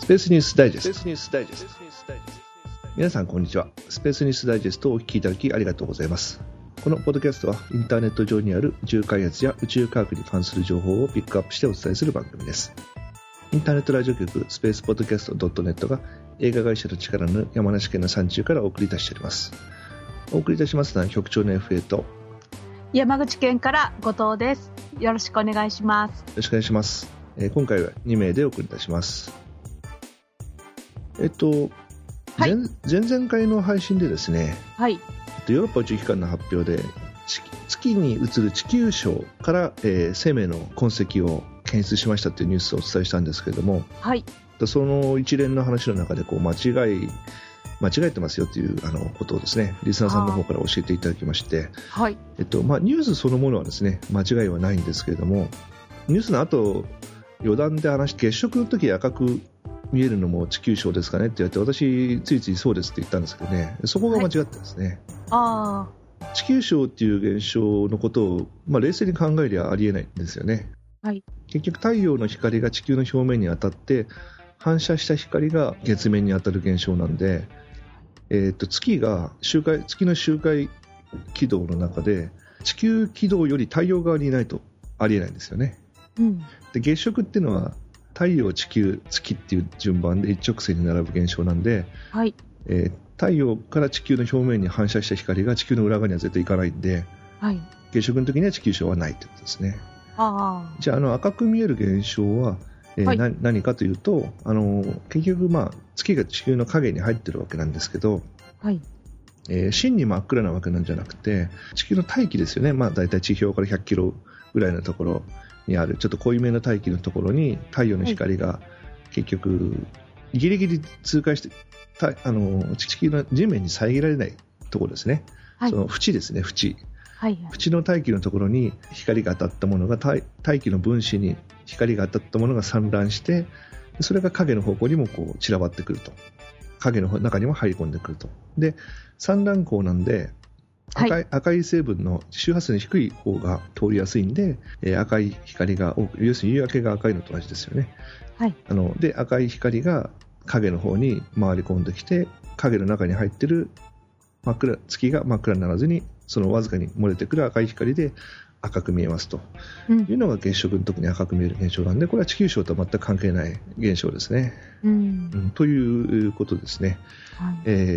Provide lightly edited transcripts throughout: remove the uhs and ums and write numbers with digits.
ペースニュースダイジェスト。皆さんこんにちは。スペースニュースダイジェストをお聞きいただきありがとうございます。このポッドキャストはインターネット上にある宇宙開発や宇宙科学に関する情報をピックアップしてお伝えする番組です。インターネットラジオ局スペースポッドキャスト .net が映画会社の力の山梨県の山中からお送りいたしております。お送りいたしますのは局長の FA と山口県から後藤です。よろしくお願いします。 よろしくお願いします。今回は2名でお送りいたします。はい、前々回の配信でですね、 はい、 ヨーロッパ宇宙機関の発表で月に移る地球章から、生命の痕跡を検出しましたというニュースをお伝えしたんですけれども、 はい、 その一連の話の中で間違えてますよということをですね、リスナーさんの方から教えていただきまして、 はい、 ニュースそのものはですね間違いはないんですけれども、ニュースの後余談で話して月食の時赤く見えるのも地球章ですかねって言われて、私ついついそうですって言ったんですけどね、そこが間違ってますね。 はい、 地球章っていう現象のことを、冷静に考えりゃありえないんですよね。 はい、 結局太陽の光が地球の表面に当たって反射した光が月面に当たる現象なんで、月の周回軌道の中で地球軌道より太陽側にいないとありえないんですよね。で月食っていうのは太陽、地球、月っていう順番で一直線に並ぶ現象なんで、 はい、 太陽から地球の表面に反射した光が地球の裏側には絶対行かないんで、 はい、 月食の時には地球章はないということですね。じゃあ赤く見える現象は、はい、何かというと結局、月が地球の影に入ってるわけなんですけど、 はい、 真に真っ暗なわけなんじゃなくて、地球の大気ですよね。だいたい地表から100キロぐらいのところにあるちょっと濃いめの大気のところに太陽の光が結局ギリギリ通過して地球の地面に遮られないところですね。はい、その縁ですね、縁の大気のところに光が当たったものが大気の分子に光が当たったものが散乱して、それが影の方向にも散らばってくると、影の中にも入り込んでくると。で散乱光なんで赤い成分の周波数の低い方が通りやすいんで、赤い光が要するに夕焼けが赤いのと同じですよね。はい、で赤い光が影の方に回り込んできて、影の中に入っている月が真っ暗にならずにそのわずかに漏れてくる赤い光で赤く見えますというのが月食の時に赤く見える現象なんで、これは地球章とは全く関係ない現象ですね。ということですね。はい、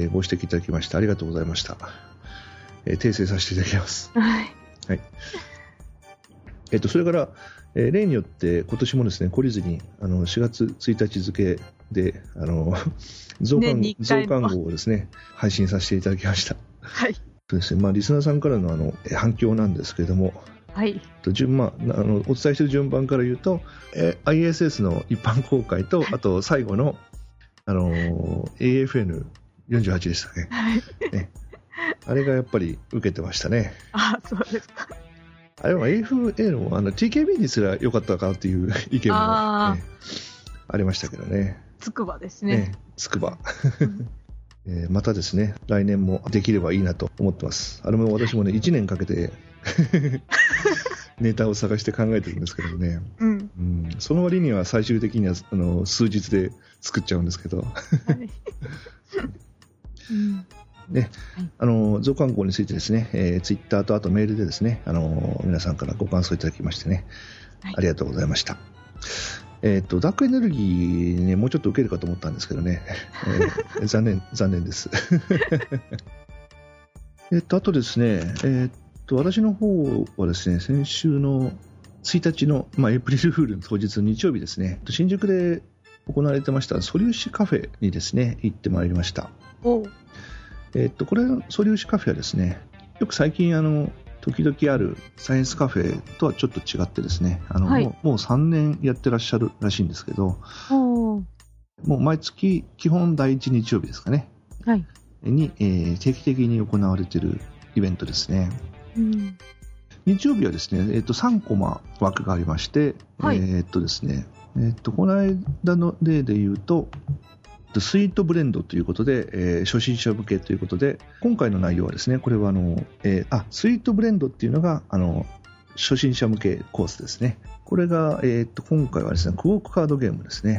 ご指摘いただきましてありがとうございました。訂正させていただきます。はい。それから、例によって今年もですね懲りずに4月1日付で増刊号をですね配信させていただきました。はい。ですね、リスナーさんからの反響なんですけれども、はい、お伝えしている順番から言うと、ISS の一般公開と、あと最後の、AFN48 でしたね。はいね、あれがやっぱり受けてましたね。 そうですか。 あれは AFA のTKB にすら良かったかという意見も、ありましたけどね。 つくばですね。 つくば。またですね来年もできればいいなと思ってます。私もね1年かけてネタを探して考えてるんですけどね、その割には最終的には数日で作っちゃうんですけど、はい増刊号についてですね、ツイッターとあとメールでですね皆さんからご感想いただきましてね、はい、ありがとうございました。ダークエネルギー、ね、もうちょっと受けるかと思ったんですけどね、残念です。あとですね、私の方はですね先週の1日の、エイプリルフールの当日日曜日ですね、新宿で行われてました素粒子カフェにですね行ってまいりました。これ素粒子カフェはですねよく最近時々あるサイエンスカフェとはちょっと違ってですねはい、もう3年やってらっしゃるらしいんですけど、もう毎月基本第1日曜日ですかね、はい、に、定期的に行われているイベントですね。日曜日はですね、3コマ枠がありまして、はい、ですね、この間の例で言うとスイートブレンドということで、初心者向けということで、今回の内容はですね、これはスイートブレンドっていうのが初心者向けコースですね。これが、今回はですねクォークカードゲームですね。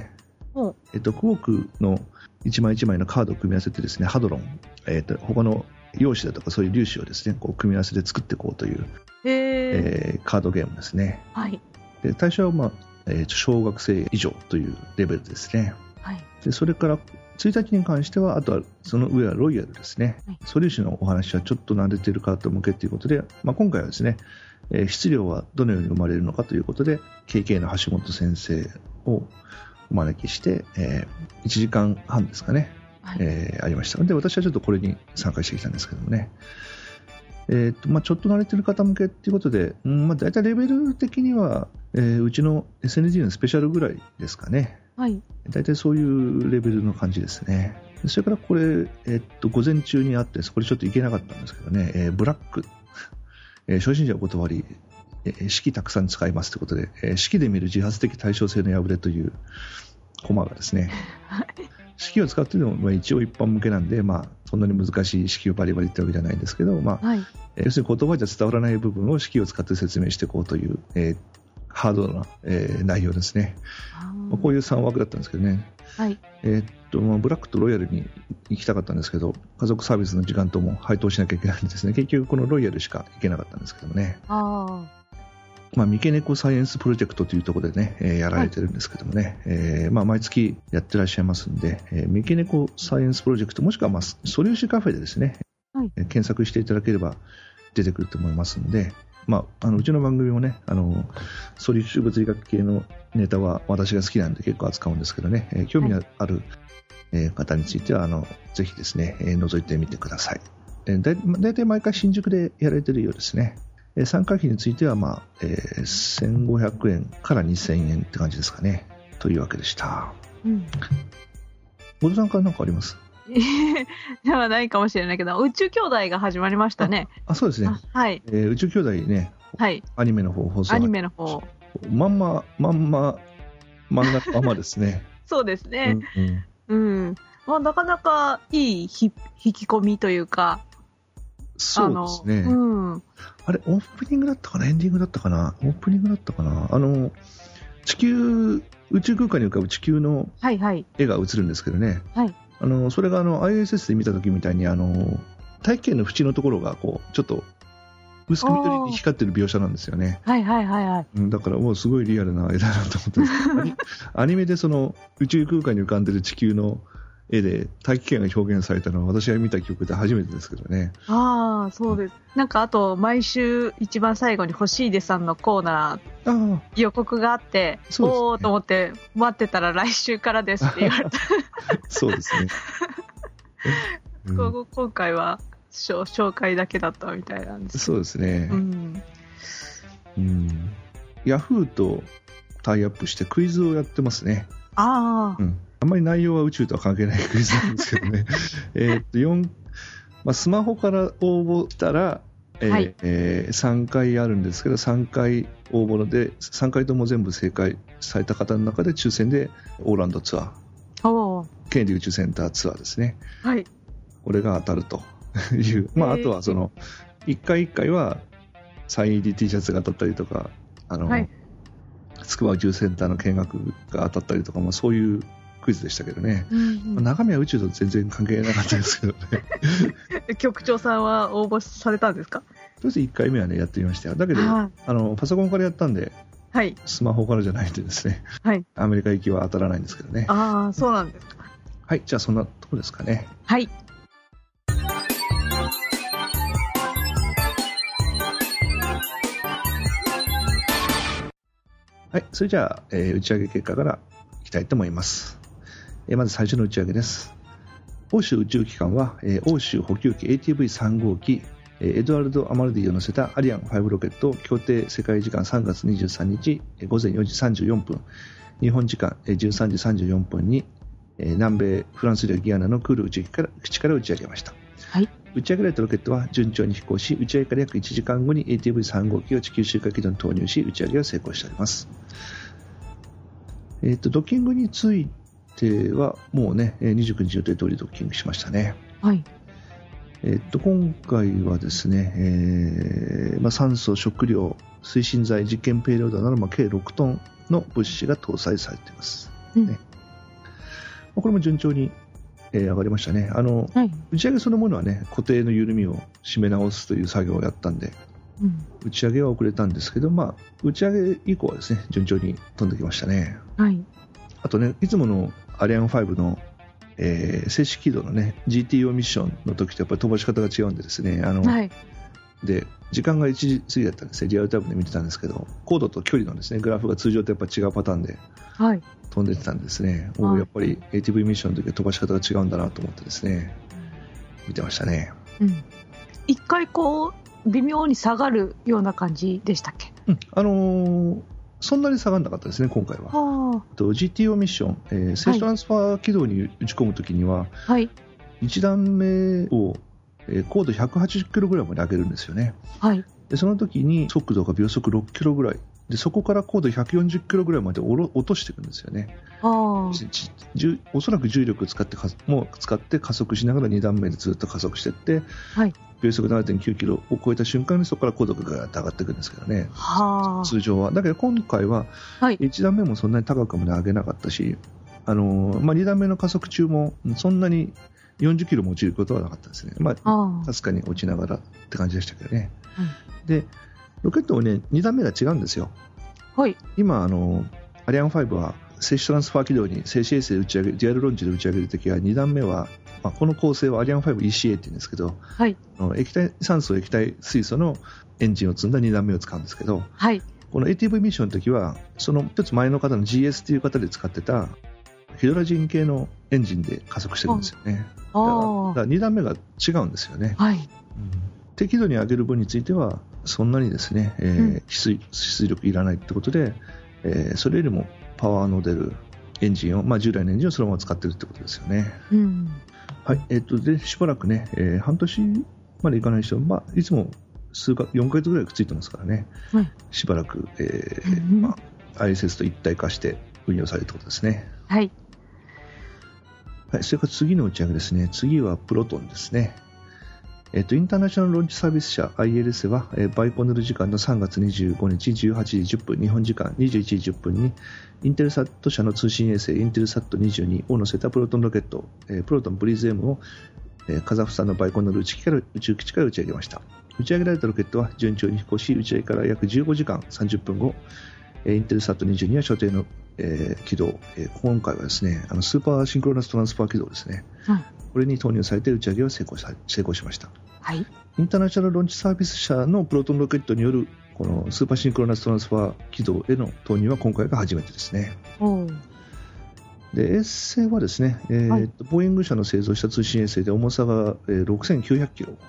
うん、 クォークの一枚一枚のカードを組み合わせてですね、ハドロン、他の陽子だとかそういう粒子をですね、こう組み合わせて作っていこうという、カードゲームですね。 はい。 で対象は、小学生以上というレベルですね。 はい。 でそれから1日に関しては、あとはその上はロイヤルですね。 はい、 素粒子のお話はちょっと慣れている方向けということで、今回はですね、質量はどのように生まれるのかということで、KK の橋本先生をお招きして、1時間半ですかね、 はい、 ありました。で、私はちょっとこれに参加してきたんですけどもね。ちょっと慣れている方向けということで、だいたいレベル的には、うちの SNG のスペシャルぐらいですかね。 はい。 だいたいそういうレベルの感じですね。それからこれ、午前中にあって、そこでちょっと行けなかったんですけどね、ブラック、初心者お断り、式たくさん使いますということで、式で見る自発的対称性の破れというコマがですね、式を使っているのも一応一般向けなんで、そんなに難しい式をバリバリってわけじゃないんですけど、 はい、 要するに言葉じゃ伝わらない部分を式を使って説明していこうという、ハードな、内容ですね。こういう3枠だったんですけどね。 はい。 ブラックとロイヤルに行きたかったんですけど、家族サービスの時間とも配当しなきゃいけないんですね。結局このロイヤルしか行けなかったんですけどもね。三毛猫サイエンスプロジェクトというところでね、やられてるんですけどもね、毎月やってらっしゃいますんで、三毛猫サイエンスプロジェクトもしくは、素粒子カフェでですね、 はい、 検索していただければ出てくると思いますんで、うちの番組もね、素粒子物理学系のネタは私が好きなんで結構扱うんですけどね、興味のある、方についてはぜひですね、覗いてみてください。だいたい毎回新宿でやられているようですね。参加費については、1500円から2000円って感じですかね、というわけでした。ボドさんから何かあります？ ではないかもしれないけど、宇宙兄弟が始まりましたね。 そうですね。 はい。 宇宙兄弟ね、はい、アニメの方放送。 アニメの方。 まんま漫画ままですね。 そうですね。なかなかいい引き込みというか。 そうですね。あれ、オープニングだったかな、エンディングだったかな、オープニングだったかな、宇宙空間に浮かぶ地球の絵が映るんですけどね。はい、それがISS で見た時みたいに大気圏の縁のところがこうちょっと薄く緑に光ってる描写なんですよね。だからもうすごいリアルな絵だなと思ってアニメでその宇宙空間に浮かんでる地球の絵で大気圏が表現されたのは私が見た記憶で初めてですけどね。 そうです。なんかあと毎週一番最後に星出さんのコーナー予告があって、おーと思って待ってたら来週からですって言われた。 そうですね。 今回は紹介だけだったみたいなんです。 そうですね。ヤフーとタイアップしてクイズをやってますね。あんまり内容は宇宙とは関係ないクイズなんですけどね。スマホから応募したら、3回あるんですけど、3回応募ので3回とも全部正解された方の中で抽選でオーランドツアー、ケネディ宇宙センターツアーですね。これが当たるという、あとはその1回1回はサイン入り T シャツが当たったりとか、筑波宇宙センターの見学が当たったりとか、そういうクイズでしたけどね。中身は宇宙と全然関係なかったですけどね。 局長さんは応募されたんですか？ とりあえず1回目はねやってみましたよ。だけどパソコンからやったんで、スマホからじゃないんでですね、アメリカ行きは当たらないんですけどね。 そうなんですか。 はい、じゃあそんなとこですかね。 はい。 はい、それじゃあ、打ち上げ結果からいきたいと思います。まず最初の打ち上げです。欧州宇宙機関は、欧州補給機 ATV3 号機エドワルド・アマルディを乗せたアリアン5ロケットを協定世界時間3月23日午前4時34分日本時間13時34分に南米フランス領ギアナのクール宇宙基地から打ち上げました。打ち上げられたロケットは順調に飛行し、打ち上げから約1時間後に ATV3 号機を地球周回軌道に投入し、打ち上げは成功しております。ドッキングについてはもうね、29日予定通りドッキングしましたね。今回はですね、酸素、食料、推進剤、実験ペイロードなど、計6トンの物資が搭載されています。 これも順調に、上がりましたね。打ち上げそのものはね、固定の緩みを締め直すという作業をやったんで、打ち上げは遅れたんですけど、打ち上げ以降はですね、順調に飛んできましたね。あとね、いつものアリアン5の、正式軌道のね GTO ミッションの時とやっぱり飛ばし方が違うんでですね、で時間が1時過ぎだったんですね。リアルタイムで見てたんですけど、高度と距離のですねグラフが通常とやっぱ違うパターンで飛んでたんですね。やっぱり ATV ミッションの時は飛ばし方が違うんだなと思ってですね、見てましたね。 一回こう微妙に下がるような感じでしたっけ？ そんなに下がらなかったですね、今回は。GTO ミッション、静止トランスファー軌道に打ち込むときには、1段目を、高度180キロぐらいまで上げるんですよね。でその時に速度が秒速6キロぐらいで、そこから高度140キロぐらいまで落としていくんですよね。おそらく重力を使って加速しながら2段目でずっと加速していって、秒速 7.9 キロを超えた瞬間にそこから高度がガーッと上がっていくんですけどね、通常は。だけど今回は1段目もそんなに高くまで上げなかったし、2段目の加速中もそんなに40キロも落ちることはなかったですね。かすかに落ちながらって感じでしたけどね。でロケットもね2段目が違うんですよ。今アリアン5は静止トランスファー軌道に静止衛星で打ち上げ、デュアルロンジで打ち上げるときは2段目は、この構成はアリアン 5ECA って言うんですけど、液体酸素液体水素のエンジンを積んだ2段目を使うんですけど、この ATV ミッションの時はその一つ前の方の GS という方で使ってたヒドラジン系のエンジンで加速してるんですよね。だから2段目が違うんですよね。適度に上げる分についてはそんなにですね、出力いらないってことで、それよりもパワーの出るエンジンを、従来のエンジンをそのまま使っているってことですよね。でしばらくね、半年までいかない人は、いつも4ヶ月ぐらいくっついてますからね、しばらく、ISS と一体化して運用されるってことですね。それから次の打ち上げですね。次はプロトンですね。インターナショナルローンチサービス社 ILS は、バイコヌール時間の3月25日18時10分、日本時間21時10分にインテルサット社の通信衛星インテルサット22を乗せたプロトンロケット、プロトンブリーズ M を、カザフスタンのバイコヌール宇宙基地から打ち上げました。打ち上げられたロケットは順調に飛行し、打ち上げから約15時間30分後、インテルサット22は所定の、軌道、今回はですね、スーパーシンクロナストランスファー軌道ですね、これに投入されて打ち上げは成功しました。インターナショナルローンチサービス社のプロトンロケットによるこのスーパーシンクロナストランスファー軌道への投入は今回が初めてですね。で衛星はですね、ボーイング社の製造した通信衛星で重さが、6900キロ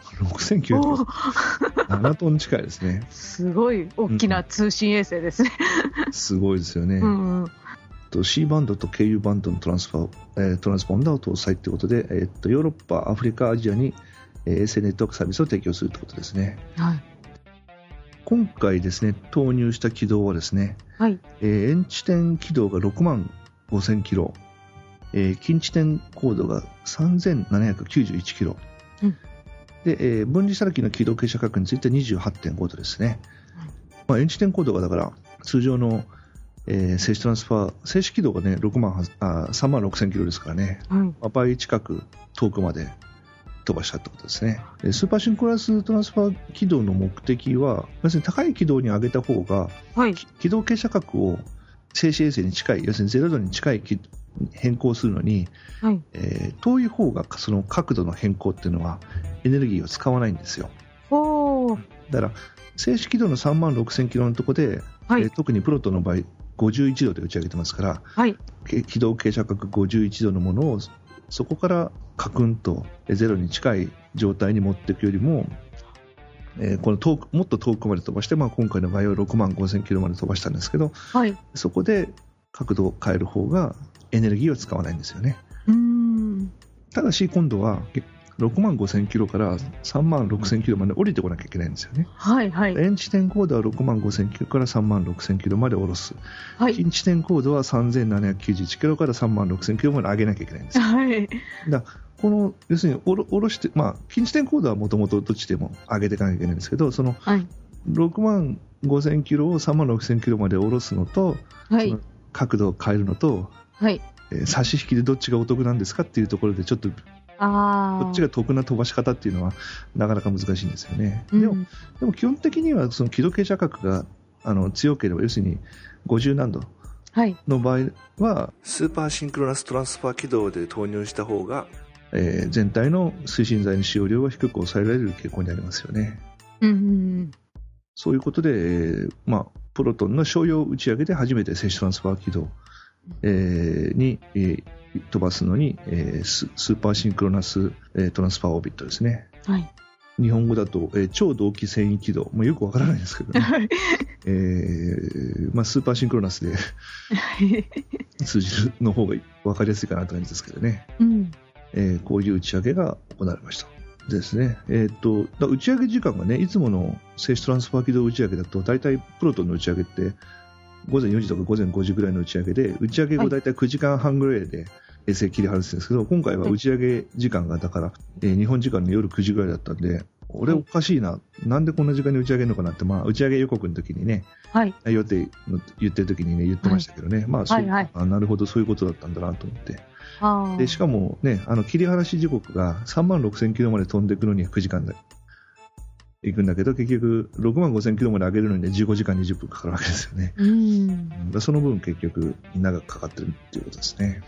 7トン近いですね。 すごい大きな通信衛星ですね。 すごいですよね。C バンドと KU バンドのトランスポンダーを搭載ということで、ヨーロッパ、アフリカ、アジアに、衛星ネットワークサービスを提供するということですね。今回ですね投入した軌道はですね、遠地点軌道が6万5000キロ、近地点高度が3791キロ、で、分離した時の軌道傾斜角については 28.5 度ですね。遠地点高度がだから通常の静止トランスファー静止軌道がね3万6000キロですからね、倍近く遠くまで飛ばしたってことですね。スーパーシンクロナストランスファー軌道の目的は要するに高い軌道に上げた方が、軌道傾斜角を静止衛星に近い、要するに0度に近い変更するのに、遠い方がその角度の変更っていうのはエネルギーを使わないんですよ。だから静止軌道の3万6000キロのところで、特にプロトンの場合51度で打ち上げてますから、軌道傾斜角51度のものをそこからカクンとゼロに近い状態に持っていくよりも、このもっと遠くまで飛ばして、今回の場合は6万5000キロまで飛ばしたんですけど、そこで角度を変える方がエネルギーを使わないんですよね。ただし今度は6万5000キロから3万6000キロまで降りてこなきゃいけないんですよね。遠地点高度は6万5000キロから3万6000キロまで下ろす、近地点高度は3791キロから3万6000キロまで上げなきゃいけないんですよ。だこの要するに下ろして、近地点高度はもともとどっちでも上げていかなきゃいけないんですけど、その6万5000キロを3万6000キロまで下ろすのと、その角度を変えるのと、 差し引きでどっちがお得なんですかっていうところでちょっとどっちが得な飛ばし方っていうのはなかなか難しいんですよね。でも基本的にはその軌道傾斜角が強ければ、要するに50何度の場合は、スーパーシンクロナストランスファー軌道で投入した方が、全体の推進剤の使用量は低く抑えられる傾向にありますよね。そういうことで、プロトンの商用打ち上げで初めて静止トランスファー軌道、に、飛ばすのに、スーパーシンクロナス、トランスファーオービットですね。日本語だと、超同期遷移軌道、よくわからないですけどね、スーパーシンクロナスで数字の方がわかりやすいかなという感じですけどね、こういう打ち上げが行われましたですね。打ち上げ時間がね、いつもの静止トランスファー軌道打ち上げだと大体プロトンの打ち上げって午前4時とか午前5時ぐらいの打ち上げで、打ち上げ後大体9時間半ぐらいで衛星切り離すんですけど、今回は打ち上げ時間がだから、日本時間の夜9時ぐらいだったんで、俺おかしいな、なんでこんな時間に打ち上げるのかなって、打ち上げ予告の時にね、予定言ってる時にね言ってましたけどね、なるほどそういうことだったんだなと思って、でしかもね、切り離し時刻が3万6000キロまで飛んでいくのには9時間で行くんだけど、結局6万5000キロまで上げるのに15時間20分かかるわけですよね。その分結局長くかかってるっていうことですね。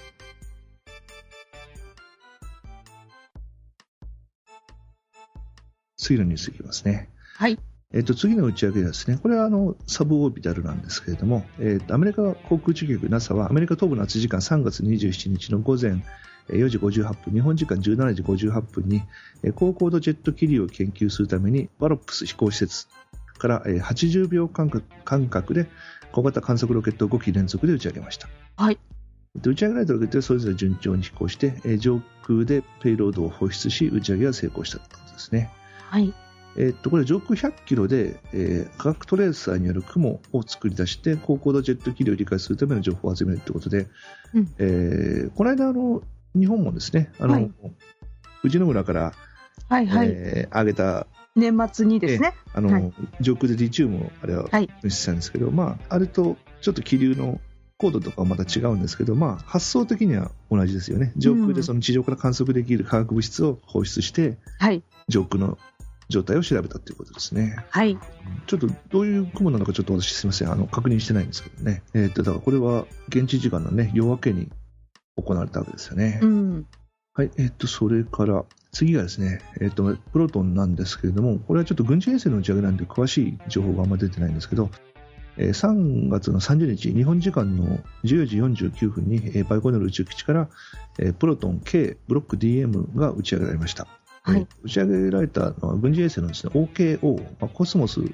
次のニュースいきますね。次の打ち上げですね。これはサブオービタルなんですけれども、アメリカ航空宇宙局 NASA はアメリカ東部の夏時間3月27日の午前4時58分、日本時間17時58分に高高度ジェット気流を研究するためにバロップス飛行施設から80秒間隔で小型観測ロケットを5機連続で打ち上げました。打ち上げられたロケットはそれぞれ順調に飛行して、上空でペイロードを放出し打ち上げが成功したということですね。これ上空100キロで、科学トレーサーによる雲を作り出して高高度ジェット気流を理解するための情報を集めるということで、この間日本もですね、富士の浦から上げた年末にですね、 上空でリチウムをあれは噴出したんですけど、あれとちょっと気流の高度とかはまた違うんですけど、発想的には同じですよね。上空でその地上から観測できる化学物質を放出して、上空の状態を調べたということですね。ちょっとどういう雲なのかちょっと私すみません、確認してないんですけどね。だからこれは現地時間のね、夜明けに行われたわけですよね。それから次がですね、プロトンなんですけれども、これはちょっと軍事衛星の打ち上げなんで詳しい情報があんまり出てないんですけど、3月の30日、日本時間の14時49分にバイコヌール宇宙基地からプロトン K ブロック DM が打ち上げられました。打ち上げられたのは軍事衛星のですね、OKO、コスモス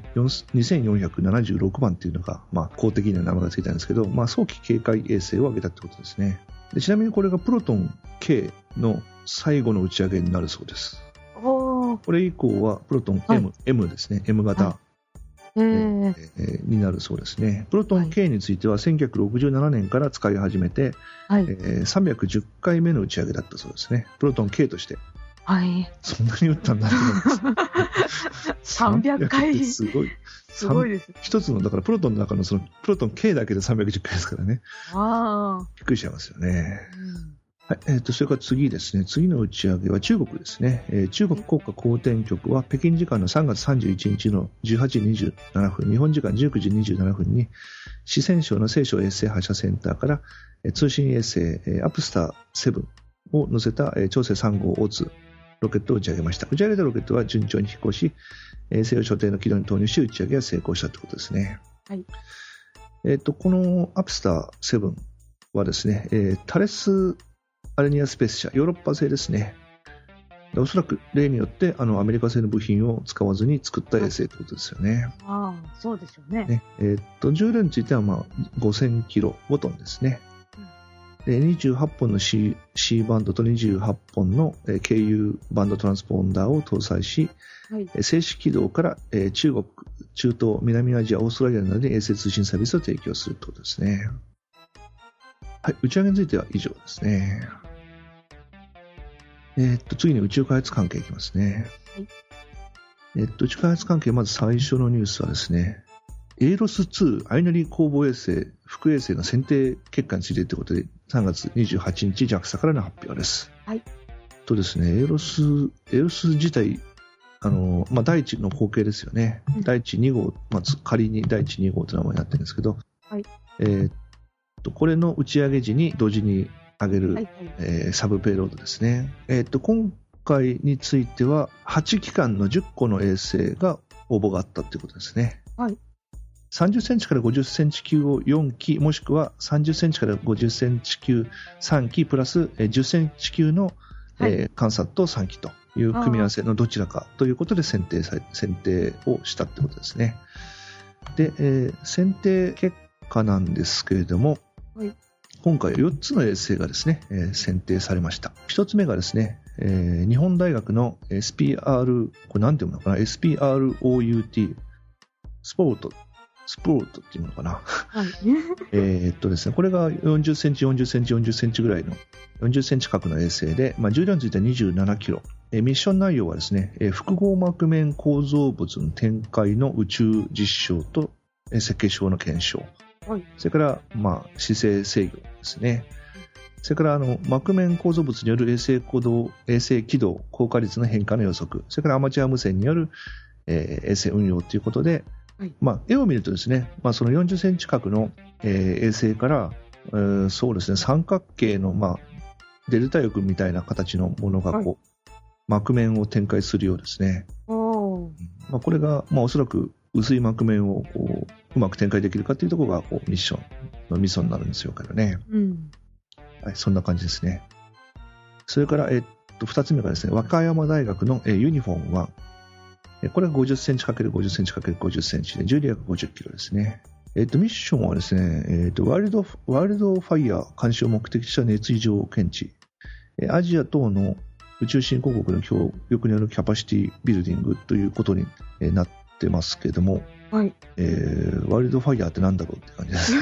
2476番というのが、公的な名前がついたんですけど、早期警戒衛星を上げたということですね。でちなみにこれがプロトン K の最後の打ち上げになるそうです。これ以降はプロトン M ですね、M 型、になるそうですね。プロトン K については1967年から使い始めて、310回目の打ち上げだったそうですね。プロトン K として。そんなに打ったんだと思います 300回ってすごいです。一つのだからプロトンの中のそのプロトン K だけで310回ですからね。びっくりしちゃいますよね。それから次ですね。次の打ち上げは中国ですね。中国国家航天局は北京時間の3月31日の18時27分、日本時間19時27分に四川省の西昌衛星発射センターから通信衛星アプスター7を乗せた長征3号オーツロケットを打ち上げました。打ち上げたロケットは順調に飛行し、西洋所定の軌道に投入し打ち上げが成功したということですね。このアプスター7はですね、タレスアレニアスペース社、ヨーロッパ製ですね。おそらく例によってアメリカ製の部品を使わずに作った衛星ということですよね。 そうでしょうね。 重量については5000キロ5トンですね。28本の C バンドと28本の KU バンドトランスポンダーを搭載し、静止軌道から中国、中東、南アジア、オーストラリアなどに衛星通信サービスを提供するということですね。打ち上げについては以上ですね。次に宇宙開発関係いきますね。宇宙開発関係、まず最初のニュースはですね、エイロス2アイナリー攻防衛星副衛星の選定結果についてということで、 3月28日 JAXA からの発表です。 はい。 とですね、エーロス自体、第一の後継ですよね。第一2号、仮に第一2号という名前になってるんですけど、 はい。 これの打ち上げ時に同時に上げる、サブペイロードですね。今回については8機関の10個の衛星が応募があったということですね。 はい。 30センチから50センチ級を4機、もしくは30センチから50センチ級3機プラス10センチ級のカンサット3機という組み合わせのどちらかということで選定をしたということですね。で、選定結果なんですけれども、 はい、 今回4つの衛星がですね、選定されました。1つ目がですね、日本大学の SPR、これ何て読むのかな、SPROUT、スポートっていうのかな。 はい、 ですね、これが40センチ、40センチ、40センチぐらいの、40センチ角の衛星で、重量については27キロ。ミッション内容はですね、複合膜面構造物の展開の宇宙実証と設計書の検証。 はい、 それから、姿勢制御ですね。それから膜面構造物による衛星軌道効果率の変化の予測。それからアマチュア無線による、衛星運用ということで、 はい、 絵を見るとですね、その40センチ角の、衛星から、そうですね、三角形の、デルタ翼みたいな形のものがこう、膜面を展開するようですね。これが、おそらく薄い膜面をこうまく展開できるかというところがこうミッションのミソになるんですよからね。はい、そんな感じですね。それから、2つ目がですね、和歌山大学の、ユニフォーム1。これが50センチ ×50 センチ ×50 センチで重量約50キロですね。ミッションはですね、ワールドファイヤー監視を目的とした熱異常検知、アジア等の宇宙新興国の協力によるキャパシティビルディングということになってますけども、 はい、 ワールドファイヤーってなんだろうって感じですね。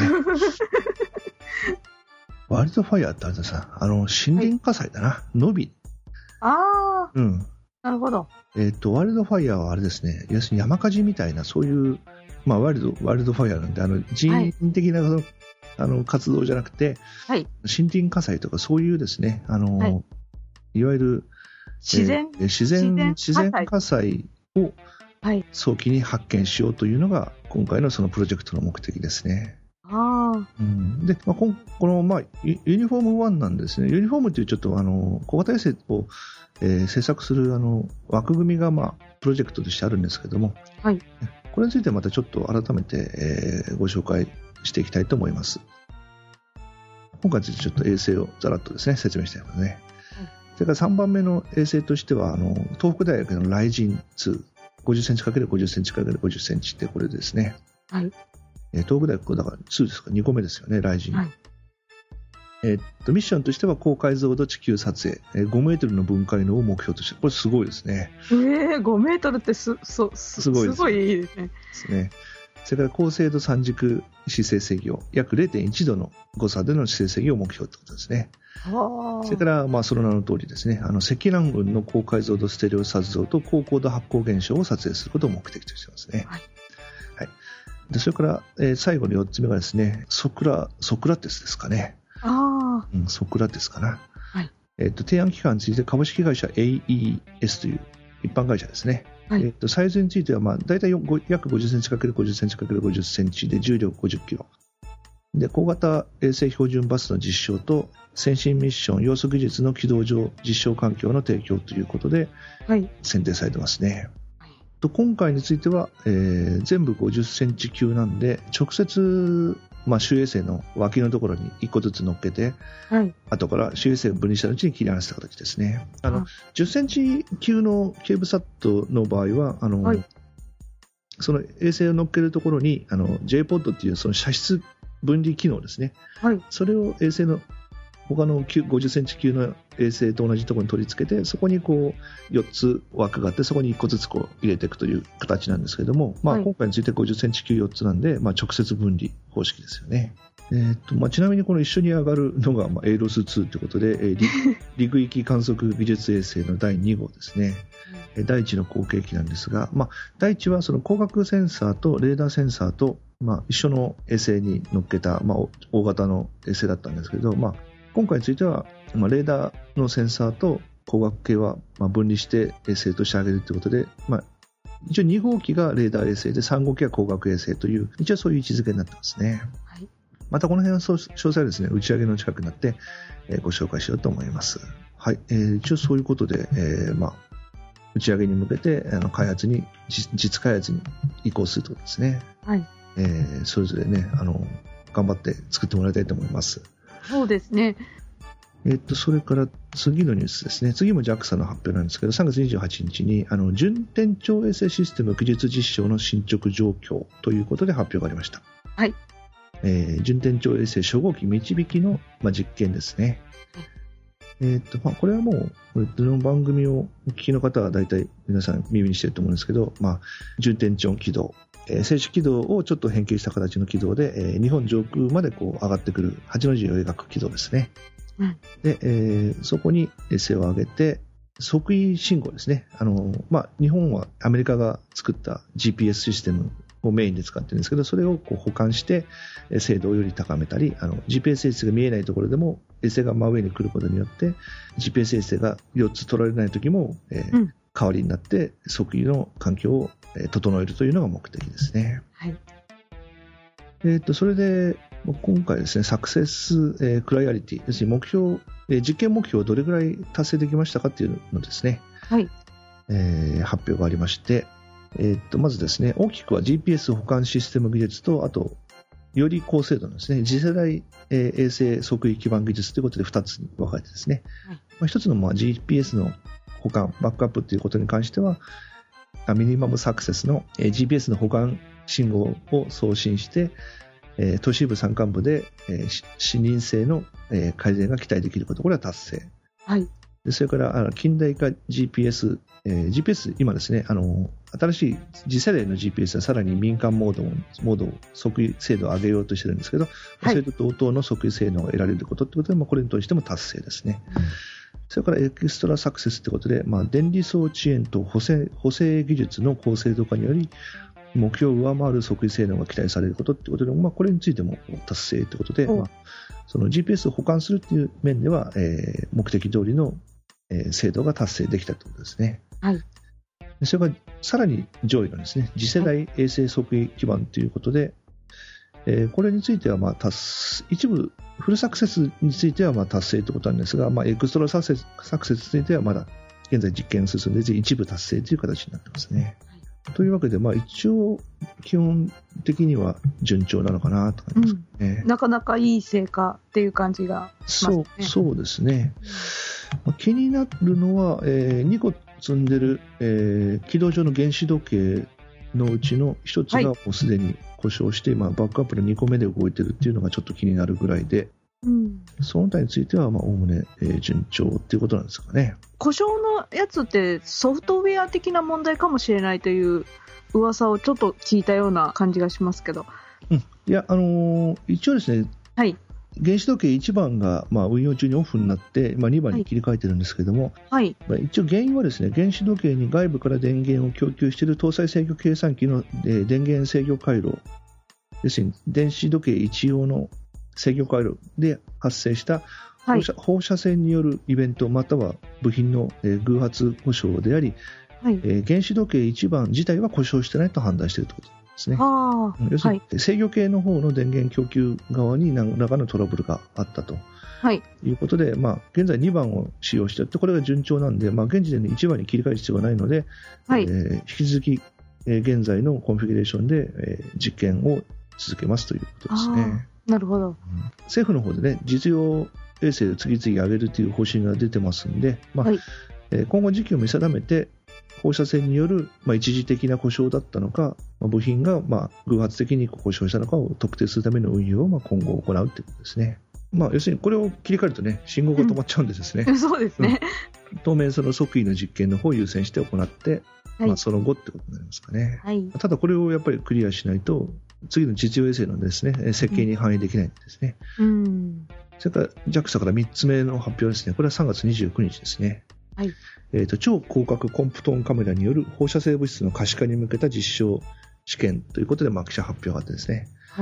ワールドファイヤーってあれださ、森林火災だな、ノビ。 ああ、なるほど。 ワールドファイヤーはあれですね、要するに山火事みたいな、そういう、ワールドファイヤーなんで、人為的な活動じゃなくて、 はい、 森林火災とかそういうですね、いわゆる自然火災を早期に発見しようというのが、今回のそのプロジェクトの目的ですね。で、この、ユニフォーム1なんですね。ユニフォームというちょっと小型衛星を制作する枠組みが、プロジェクトとしてあるんですけども、 はい、 これについてまたちょっと改めて、ご紹介していきたいと思います。今回ちょっと衛星をざらっとですね説明していますね。それから3番目の衛星としては東北大学のライジン2 50センチ ×50 センチ ×50 センチってこれですね。 はい、 東北大学だから2ですか、2個目ですよね、ライジン。 はい、 ミッションとしては高解像度地球撮影、5メートルの分解能を目標として、これすごいですね。 5メートルってすごいいいですね。 それから高精度三軸姿勢制御、約 0.1 度の誤差での姿勢制御を目標ということですね。それから、その名の通りですね、積乱雲の高解像度ステレオ撮像と高高度発光現象を撮影することを目的としていますね。 はいはい、でそれから、最後の4つ目がですね、ソクラテスですかね。ソクラテスかな。 はい、 提案機関について株式会社 AES という一般会社ですね。 はい、 サイズについては、大体約50センチ ×50 センチ ×50 センチで重量50キロ。で、小型衛星標準バスの実証と先進ミッション要素技術の軌道上実証環境の提供ということで選定されてますね。はい、今回については、全部50センチ級なんで、直接主衛星の脇のところに1個ずつ乗っけて、後から主衛星を分離したうちに切り離した形ですね。10センチ級のケーブサットの場合はその衛星を乗っけるところにJPOD っていうその射出分離機能ですね、それを衛星の他の50センチ級の衛星と同じところに取り付けて、そこにこう4つ枠があって、そこに1個ずつこう入れていくという形なんですけれども、今回について50センチ級4つなんで、直接分離方式ですよね。ちなみにこの一緒に上がるのが、エイロス2ということで、陸域観測技術衛星の第2号ですね。第1の後継機なんですが、第1はその光学センサーとレーダーセンサーと、一緒の衛星に乗っけた、大型の衛星だったんですけど、 今回については、レーダーのセンサーと光学系は分離して衛星として上げるということで、一応2号機がレーダー衛星で3号機は光学衛星という一応そういう位置づけになってますね。 はい、 またこの辺の詳細はですね、打ち上げの近くになってご紹介しようと思います。はい、一応そういうことで、打ち上げに向けて実開発に移行するということですね。 はい、 それぞれね頑張って作ってもらいたいと思います。 そうですね。 それから次のニュースですね。次も JAXA の発表なんですけど、3月28日に順天頂衛星システム技術実証の進捗状況ということで発表がありました。 はい。 順天頂衛星初号機導きの、実験ですね。これはもうこの番組をお聞きの方は大体皆さん耳にしていると思うんですけど、順天頂軌道、静止軌道をちょっと変形した形の軌道で、日本上空まで上がってくる8の字を描く軌道ですね。で、そこに衛星を上げて測位信号ですね。日本はアメリカが作った GPS システムをメインで使ってるんですけど、それを補完して精度をより高めたり、GPS 衛星が見えないところでも衛星が真上に来ることによって GPS 衛星が4つ取られない時も、代わりになって測位の環境を整えるというのが目的ですね。 はい。 それで今回ですね、サクセス、クライアリティ、要するに実験目標をどれぐらい達成できましたかというのですね、 はい。 発表がありまして、まずですね、大きくは GPS 補完システム技術と、あとより高精度のですね、次世代、衛星測位基盤技術ということで2つに分かれてですね、1つのGPS の補完、バックアップということに関しては、ミニマムサクセスの、GPS の補完信号を送信して、都市部山間部で、視認性の、改善が期待できること、これは達成。 はい。 でそれから近代化 GPS、今ですね、新しい次世代の GPS はさらに民間モードを測位精度を上げようとしてるんですけど、それと同等の測位性能が得られることということで、これにとしても達成ですね。それからエクストラサクセスということで、電離層遅延と補正技術の高精度化により目標を上回る測位性能が期待されることということで、これについても達成ということで、その GPS を補完するという面では、目的通りの、精度が達成できたということですね。 はい。 それからさらに上位のですね、次世代衛星測位基盤ということで、これについては一部フルサクセスについては達成ということなんですが、エクストラサクセスについてはまだ現在実験進んで一部達成という形になってますね。というわけで、一応基本的には順調なのかなと思いますね。 なかなかいい成果っていう感じがしますね。 そうですね。気になるのは、2個積んでる、軌道上の原子時計のうちの1つがもうすでに故障して、バックアップの2個目で動いてるっていうのがちょっと気になるぐらいで、その他についてはおおむね順調っていうことなんですかね。 故障のやつってソフトウェア的な問題かもしれないという噂をちょっと聞いたような感じがしますけど。 いや、一応ですね、 はい、 原子時計1番が運用中にオフになって、2番に切り替えてるんですけども、一応原因はですね、原子時計に外部から電源を供給している搭載制御計算機の電源制御回路、ですね、電子時計一用の制御回路で発生した放射線によるイベントまたは部品の偶発故障であり、原子時計1番自体は故障してないと判断しているということですね。要するに制御系の方の電源供給側に何らかのトラブルがあったということで、現在2番を使用していて、これが順調なんで、現時点で1番に切り替える必要がないので、引き続き現在のコンフィギュレーションで実験を続けますということですね。 なるほど。 政府の方でね、実用衛星を次々上げるという方針が出てますんで、今後時期を見定めて放射線による一時的な故障だったのか、部品が偶発的に故障したのかを特定するための運用を今後行うということですね。要するにこれを切り替えるとね、信号が止まっちゃうんでですね、 そうですね。 当面その測位の実験の方を優先して行って、その後ってことになりますかね。ただこれをやっぱりクリアしないと次の実用衛星のですね、設計に反映できないんですね。それから JAXA から3つ目の発表ですね。これは3月29日ですね。超広角コンプトーンカメラによる放射性物質の可視化に向けた実証試験ということで記者発表があってですね、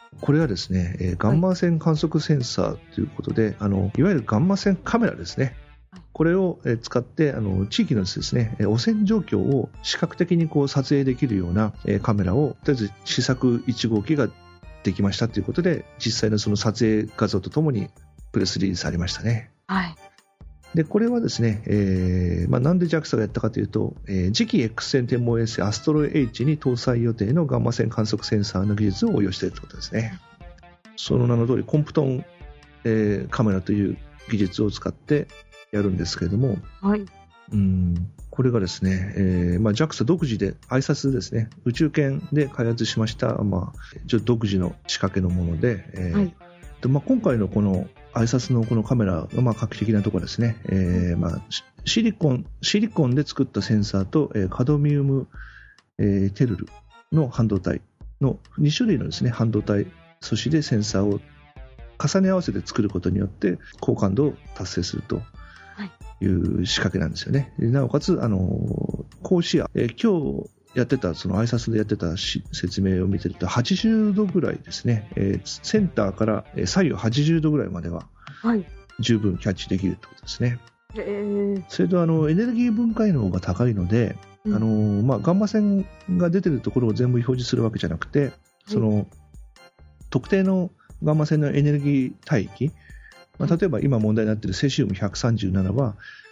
これはですね、ガンマ線観測センサーということで、いわゆるガンマ線カメラですね。これを使って地域のですね、汚染状況を視覚的にこう撮影できるようなカメラをとりあえず試作1号機ができましたということで、実際のその撮影画像とともにプレスリリースされましたね。 はい。 でこれはですね、なんで JAXA がやったかというと、次期 X 線天文衛星アストロ H に搭載予定のガンマ線観測センサーの技術を応用しているということですね。その名の通りコンプトン、カメラという技術を使ってやるんですけれども、 はい、 これがですね、JAXA 独自で ISAS ですね、宇宙圏で開発しました、ちょっと独自の仕掛けのもので、はい、今回のこのISAS のこのカメラが画期的なところですね、シリコンで作ったセンサーと、カドミウム、テルルの半導体の2種類のですね半導体素子でセンサーを重ね合わせて作ることによって高感度を達成するという仕掛けなんですよね。なおかつ高視野、今日やってたその ISAS でやってた説明を見てると80度ぐらいですね、センターから左右80度ぐらいまでは十分キャッチできるということですね。それとエネルギー分解能が高いので、ガンマ線が出てるところを全部表示するわけじゃなくて、その特定のガンマ線のエネルギー帯域、例えば今問題になっているセシウム137は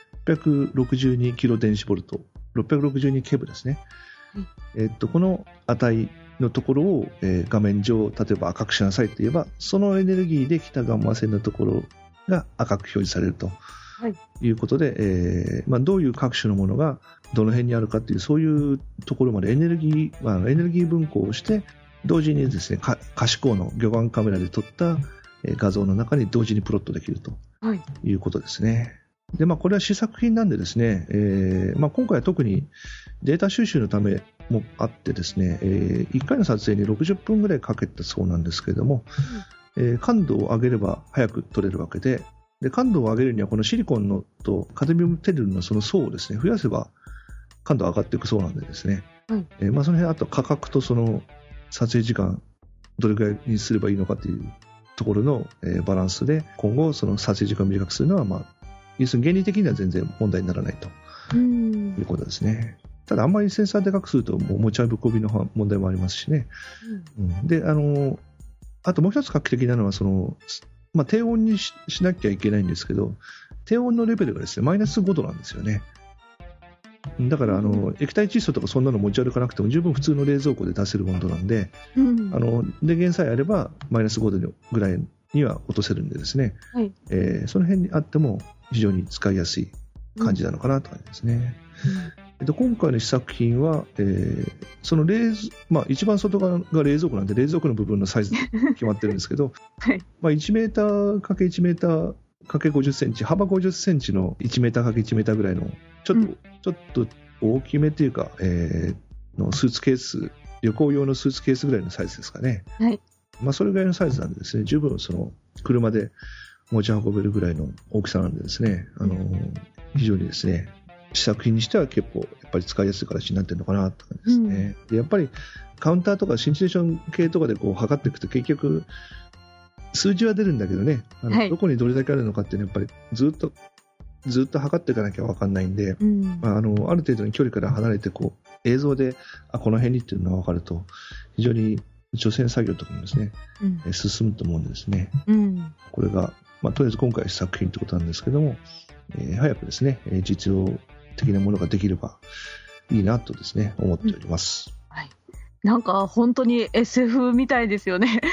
662キロ電子ボルト、662ケブですね。この値のところを、画面上例えば赤くしなさいと言えば、そのエネルギーで来たガンマ線のところが赤く表示されるということで、どういう各種のものがどの辺にあるかというそういうところまでエネルギー分解をして同時にですね、可視光の魚眼カメラで撮った画像の中に同時にプロットできるということですね。でこれは試作品なんでですね、今回は特にデータ収集のためもあってですね、1回の撮影に60分ぐらいかけたそうなんですけれども、感度を上げれば早く撮れるわけで、感度を上げるにはこのシリコンのとカドミウムテルルのその層をですね増やせば感度が上がっていくそうなんでですね、その辺あと価格とその撮影時間どれくらいにすればいいのかというところのバランスで今後その撮影時間を短くするのは要するに原理的には全然問題にならないということですね。ただあんまりセンサーでかくすると持ち運びの問題もありますしね、であともう一つ画期的なのはその、低温に しなきゃいけないんですけど、低温のレベルがですねマイナス5度なんですよね。だから液体窒素とかそんなの持ち歩かなくても十分普通の冷蔵庫で出せる温度なんで、電源さえあればマイナス5度ぐらいには落とせるんでですね、その辺にあっても非常に使いやすい感じなのかなと感じですね。今回の試作品は、その一番外側が冷蔵庫なんで冷蔵庫の部分のサイズ決まってるんですけど、1メーター ×1 メーター ×50 センチ、幅50センチの1メーター ×1 メーターぐらいのちょっと大きめというか、のスーツケース、旅行用のスーツケースぐらいのサイズですかね。それぐらいのサイズなんでですね、十分その車で持ち運べるぐらいの大きさなんでですね、非常にですね試作品にしては結構やっぱり使いやすい形になってるのかなと感じですね。でやっぱりカウンターとかシミュレーション系とかでこう測っていくと結局数字は出るんだけどね、どこにどれだけあるのかっていうのはやっぱりずっと測っていかなきゃ分かんないんで、ある程度の距離から離れてこう映像でこの辺にっていうのが分かると非常に除染作業とかもですね、進むと思うんですね。これが、とりあえず今回試作品ということなんですけども、早くですね実用的なものができればいいなとですね思っております。 なんか本当に SF みたいですよね。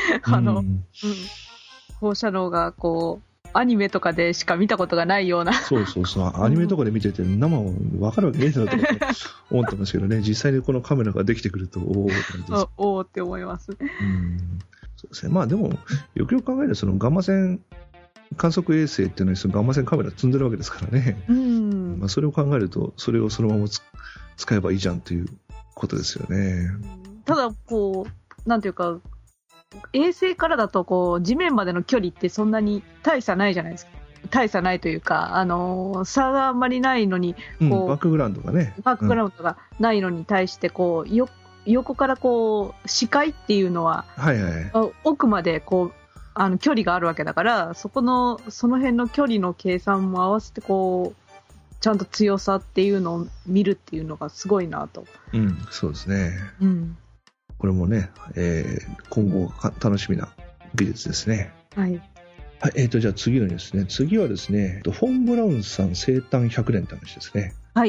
放射能がこうアニメとかでしか見たことがないような。 そうアニメとかで見てて生を分かるわけねえだろうと思ってますけどね、実際にこのカメラができてくるとおーって思います。そうですね。でもよくよく考えるとそのガンマ線観測衛星っていうのにそのガンマ線カメラ積んでるわけですからね、それを考えるとそれをそのまま使えばいいじゃんということですよね。 ただこうなんていうか衛星からだとこう地面までの距離ってそんなに大差ないじゃないですか。大差ないというか、差があんまりないのにこう、 バックグラウンドがね、 バックグラウンドがないのに対してこう横からこう視界っていうのは、 はいはい、 奥までこう距離があるわけだから、その辺の距離の計算も合わせてこうちゃんと強さっていうのを見るっていうのがすごいなと。 うん、そうですね。 うん、 これもね、今後楽しみな技術ですね。 はい。 はい、じゃあ次のですね。次はですね、フォン・ブラウンさん生誕100年って話ですね。 はい。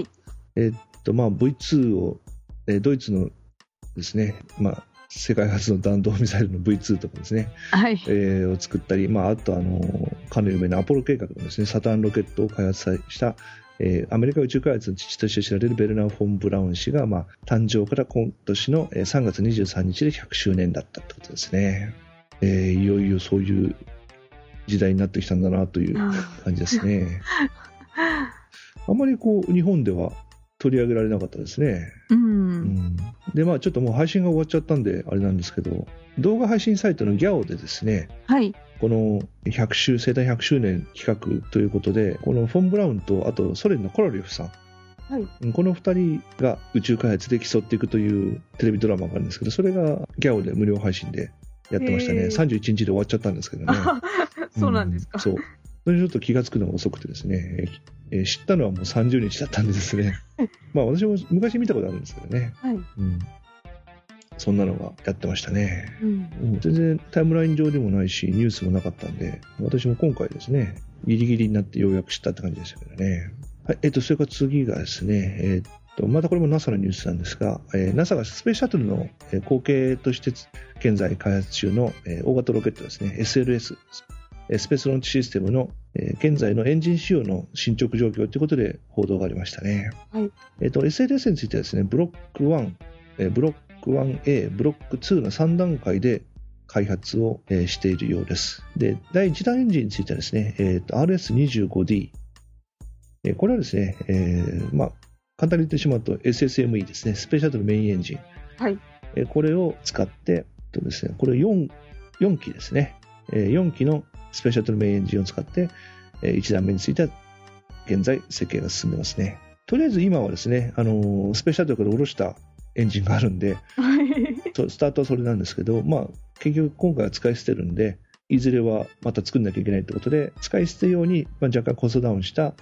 V2 を、ドイツのですね、世界初の弾道ミサイルの V2 とかですね、 はい、 を作ったり、あとかの有名なアポロ計画のですね、サターンロケットを開発したアメリカ宇宙開発の父として知られるベルナー・フォン・ブラウン氏が、誕生から今年の3月23日で100周年だったってことですね。いよいよそういう時代になってきたんだなという感じですね。あまり日本では取り上げられなかったですね。でちょっともう配信が終わっちゃったんであれなんですけど、動画配信サイトのギャオでですね、 はい、 この生誕100周年企画ということで、このフォン・ブラウンとあとソ連のコロリョフさん、 はい、 この2人が宇宙開発で競っていくというテレビドラマがあるんですけど、それがギャオで無料配信でやってましたね。31日で終わっちゃったんですけどね。 そうなんですか。 そう。それにちょっと気がつくのが遅くてですね、知ったのはもう30日だったんでですね。私も昔見たことあるんですけどね。 はい。 そんなのがやってましたね。全然タイムライン上でもないし、ニュースもなかったんで、私も今回ですね、ギリギリになってようやく知ったって感じでしたけどね。はい。それから次がですね、またこれも NASA のニュースなんですが、NASA がスペースシャトルの後継として現在開発中の大型ロケットですね、SLS、スペースローンチシステムの現在のエンジン仕様の進捗状況ということで報道がありましたね。 はい。 SLS についてはですね、ブロック1、ブロック 1A、ブロック2の3段階で開発をしているようです。で、第1弾エンジンについてはですね、RS25D、これはですね、簡単に言ってしまうと SSME ですね、スペースシャトルメインエンジン。 はい。 これを使ってですね、これ4機ですね、4機のスペースシャトルメインエンジンを使って1段目については現在設計が進んでますね。とりあえず今はですね、スペースシャトルから下ろしたエンジンがあるんでスタートはそれなんですけど、結局今回は使い捨てるんで、いずれはまた作んなきゃいけないということで、使い捨て用に若干コストダウンした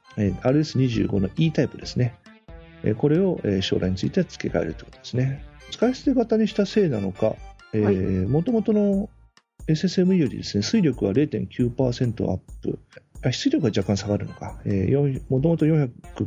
RS25 の E タイプですね。これを将来については付け替えるということですね。使い捨て型にしたせいなのか、もともとの SSME よりですね、水力は 0.9% アップ。出力が若干下がるのか。もともと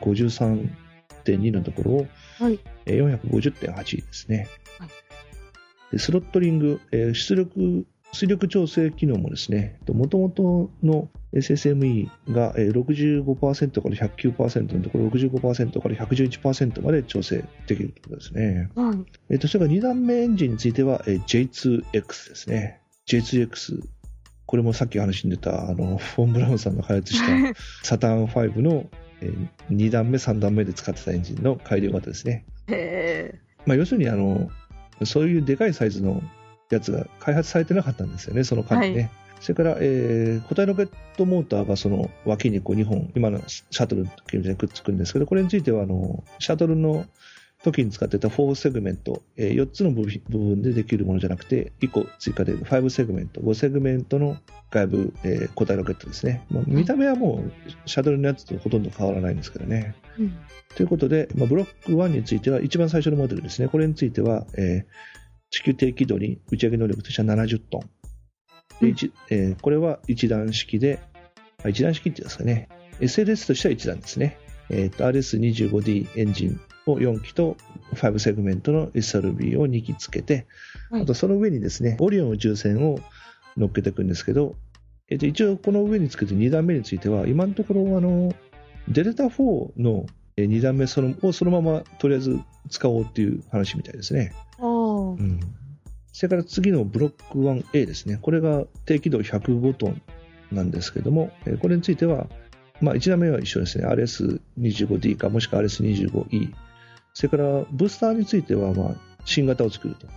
453.2 のところを、450.8 ですね。でスロットリング、出力調整機能もですね、もともとの SSME が 65% から 109% のところ 65% から 111% まで調整できるということですね。それから2段目エンジンについては J2X ですね。J2X、これもさっき話に出たフォン・ブラウンさんが開発したサターン5の2段目3段目で使ってたエンジンの改良型ですね。要するにそういうでかいサイズのやつが開発されてなかったんですよね、その間にね。それから、固体ロケットモーターがその脇に2本、今のシャトルの時みたいにくっつくんですけど、これについてはシャトルの時に使っていた4セグメント、4つの部分でできるものじゃなくて、1個追加で5セグメント、5セグメントの外部、固体ロケットですね。見た目はもうシャトルのやつとほとんど変わらないんですけどね。ということで、ブロック1については、一番最初のモデルですね。これについては、地球低軌道に打ち上げ能力としては70トン。これは一段式で、一段式っていうんですかね。SLS としては一段ですね。RS25D エンジンを4機と5セグメントの SRB を2機つけて、あとその上にですね、オリオン宇宙船を乗っけていくんですけど、一応この上につけて2段目については、今のところデルタ4の2段目をそのままとりあえず使おうっていう話みたいですね。それから次のブロック 1A ですね。これが低軌道105トンなんですけども、これについては、1段目は一緒ですね。RS25D かもしくは RS25E。それからブースターについては、新型を作ると。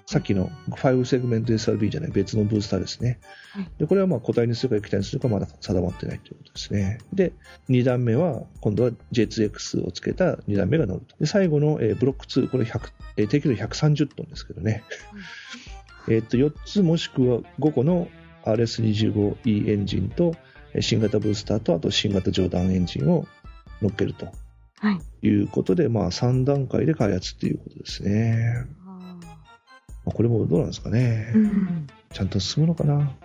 さっきの5セグメント SRB じゃない別のブースターですね。でこれはまあ固体にするか液体にするかまだ定まってないということですね。で2段目は今度は J2X をつけた2段目が乗ると。で最後の、ブロック2、これ定期量130トンですけどね、4つもしくは5個の RS25E エンジンと新型ブースターとあと新型上段エンジンを乗っけるということで、まあ、3段階で開発ということですね。これもどうなんですかね、ちゃんと進むのかな。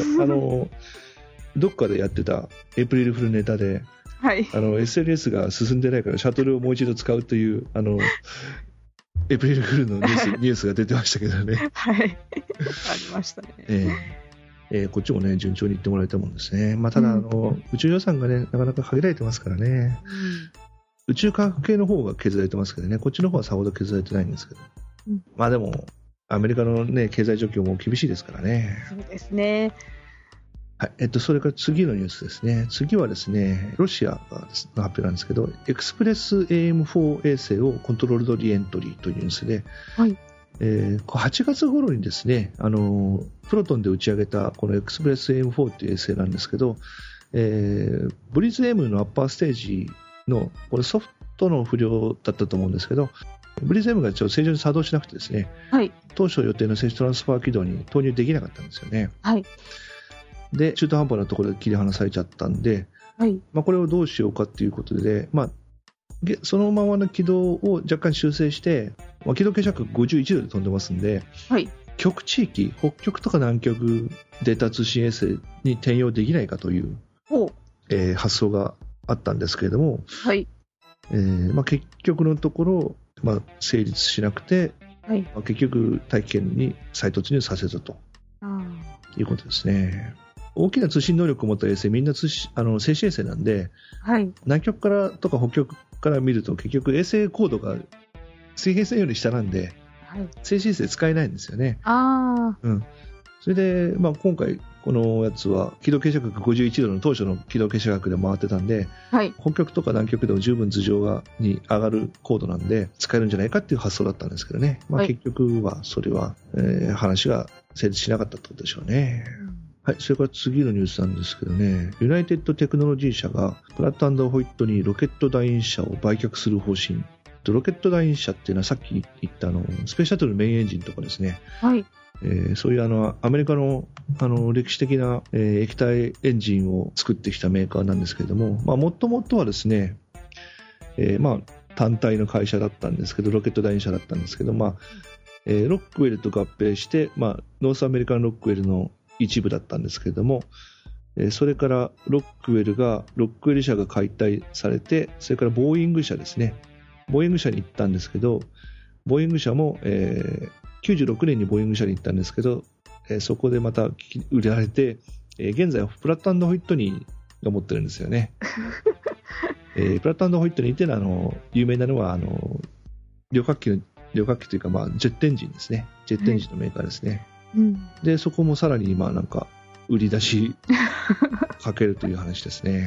どっかでやってたエイプリルフルネタで、SLS が進んでないからシャトルをもう一度使うというエイプリルフルのニュースが出てましたけどね。 はいありましたね。 こっちもね順調にいってもらえたもんですね。まあ、ただ宇宙予算がねなかなか限られてますからね、宇宙科学系の方が削られてますけどね、こっちの方はさほど削られてないんですけど、まあでもアメリカのね経済状況も厳しいですからね。 そうですね。 はい、それから次のニュースですね。次はですね、ロシアの発表なんですけど、エクスプレス AM4 衛星をコントロールドリエントリーというニュースで、8月頃にですね、プロトンで打ち上げたこのエクスプレス AM4 という衛星なんですけど、ブリズ M のアッパーステージのこれソフトの不良だったと思うんですけど、ブリズ M が正常に作動しなくてですね、当初予定の接種トランスファー軌道に投入できなかったんですよね。で中途半端なところで切り離されちゃったんで、これをどうしようかということで、そのままの軌道を若干修正して、軌道傾斜角51度で飛んでますんで、極地域、北極とか南極データ通信衛星に転用できないかという、発想があったんですけれども、結局のところ、成立しなくて、結局大気圏に再突入させたということですね。大きな通信能力を持った衛星、みんな静止衛星なんで、南極からとか北極から見ると結局衛星高度が水平線より下なんで、静止衛星使えないんですよね。それで、今回このやつは軌道傾斜角51度の当初の軌道傾斜角で回ってたんで、北極とか南極でも十分頭上に上がる高度なんで使えるんじゃないかっていう発想だったんですけどね、結局はそれは、話が成立しなかったってことでしょうね。それから次のニュースなんですけどね、ユナイテッドテクノロジー社がプラット&ホイットにロケットダイン社を売却する方針。ロケットダイン社っていうのはさっき言ったスペースシャトルメインエンジンとかですね、そういうアメリカの、歴史的な、液体エンジンを作ってきたメーカーなんですけれども、もともとはですね、単体の会社だったんですけど、ロケットダイン社だったんですけど、ロックウェルと合併して、ノースアメリカンロックウェルの一部だったんですけれども、それからロックウェル社が解体されて、それからボーイング社ですね、ボーイング社に行ったんですけど、ボーイング社も、96年にボーイング社に行ったんですけど、そこでまた売られて、現在はプラット&ホイットニーが持ってるんですよね。プラット&ホイットニーっていうのは有名なのは旅客機というか、ジェットエンジンですね。ジェットエンジンのメーカーですね。でそこもさらに今なんか売り出しかけるという話ですね。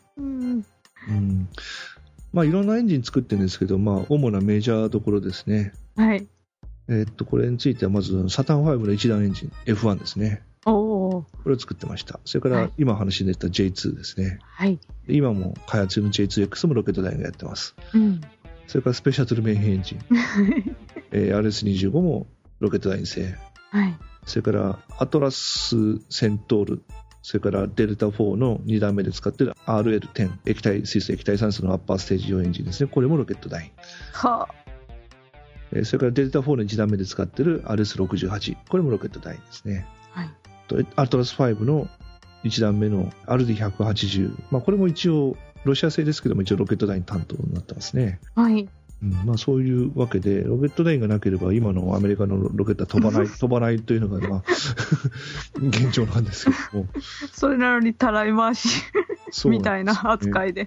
いろんなエンジン作ってるんですけど、主なメジャーどころですね。これについてはまずサターン5の一段エンジン F1 ですね。これを作ってました。それから今話に出た J2 ですね。今も開発中の J2X もロケットダインがやってます。それからスペシャトルメインエンジンRS25 もロケットダイン製。それからアトラスセントール、それからデルタ4の2段目で使っている RL10 液体水素液体酸素のアッパーステージ用エンジンですね。これもロケットダイン。それからデルタ4の1段目で使っている RS68、これもロケットダインですね。アトラス5の1段目の RD180、これも一応ロシア製ですけども一応ロケットダイン担当になってますね。そういうわけでロケットダインがなければ今のアメリカのロケットは飛ばないというのが現状なんですけどもそれなのにたらい回しみたいな扱いで、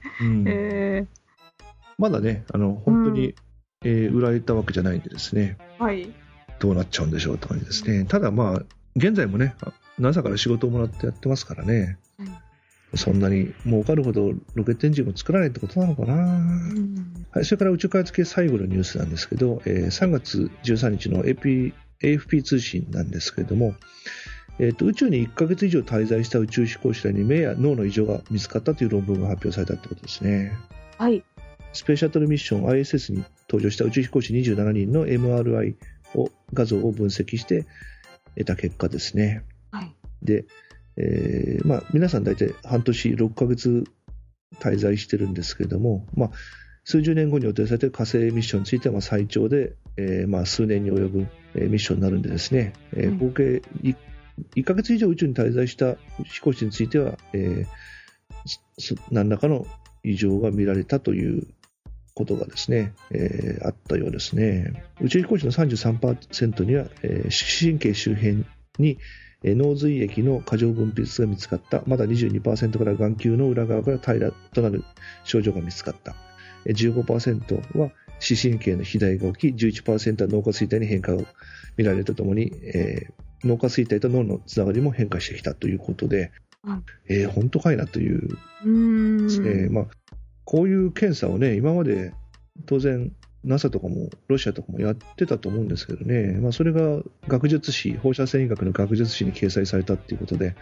まだね本当に、売られたわけじゃないんでですね、どうなっちゃうんでしょうとかですね。ただ現在もね NASA から仕事をもらってやってますからね、そんなに儲かるほどロケットエンジンを作らないってことなのかな。それから宇宙開発系最後のニュースなんですけど、3月13日の AFP 通信なんですけれども、宇宙に1ヶ月以上滞在した宇宙飛行士らに目や脳の異常が見つかったという論文が発表されたということですね。 はい。 スペースシャトルミッション ISS に搭乗した宇宙飛行士27人の MRI 画像を分析して得た結果ですね。 はい。 で、皆さん大体半年6ヶ月滞在してるんですけれども、数十年後に予定されている火星ミッションについては最長で、数年に及ぶミッションになるんでですね、合計1ヶ月以上宇宙に滞在した飛行士については、何らかの異常が見られたということがですね、あったようですね。宇宙飛行士の 33% には、視神経周辺に脳髄液の過剰分泌が見つかった。まだ 22% から眼球の裏側から平らとなる症状が見つかった。15% は視神経の肥大が起き、11% は脳下垂体に変化が見られるとともに、脳下垂体と脳のつながりも変化してきたということで、本当かいなというですね。こういう検査をね、今まで当然 NASA とかもロシアとかもやってたと思うんですけどね、それが学術誌、放射線医学の学術誌に掲載されたっていうことで、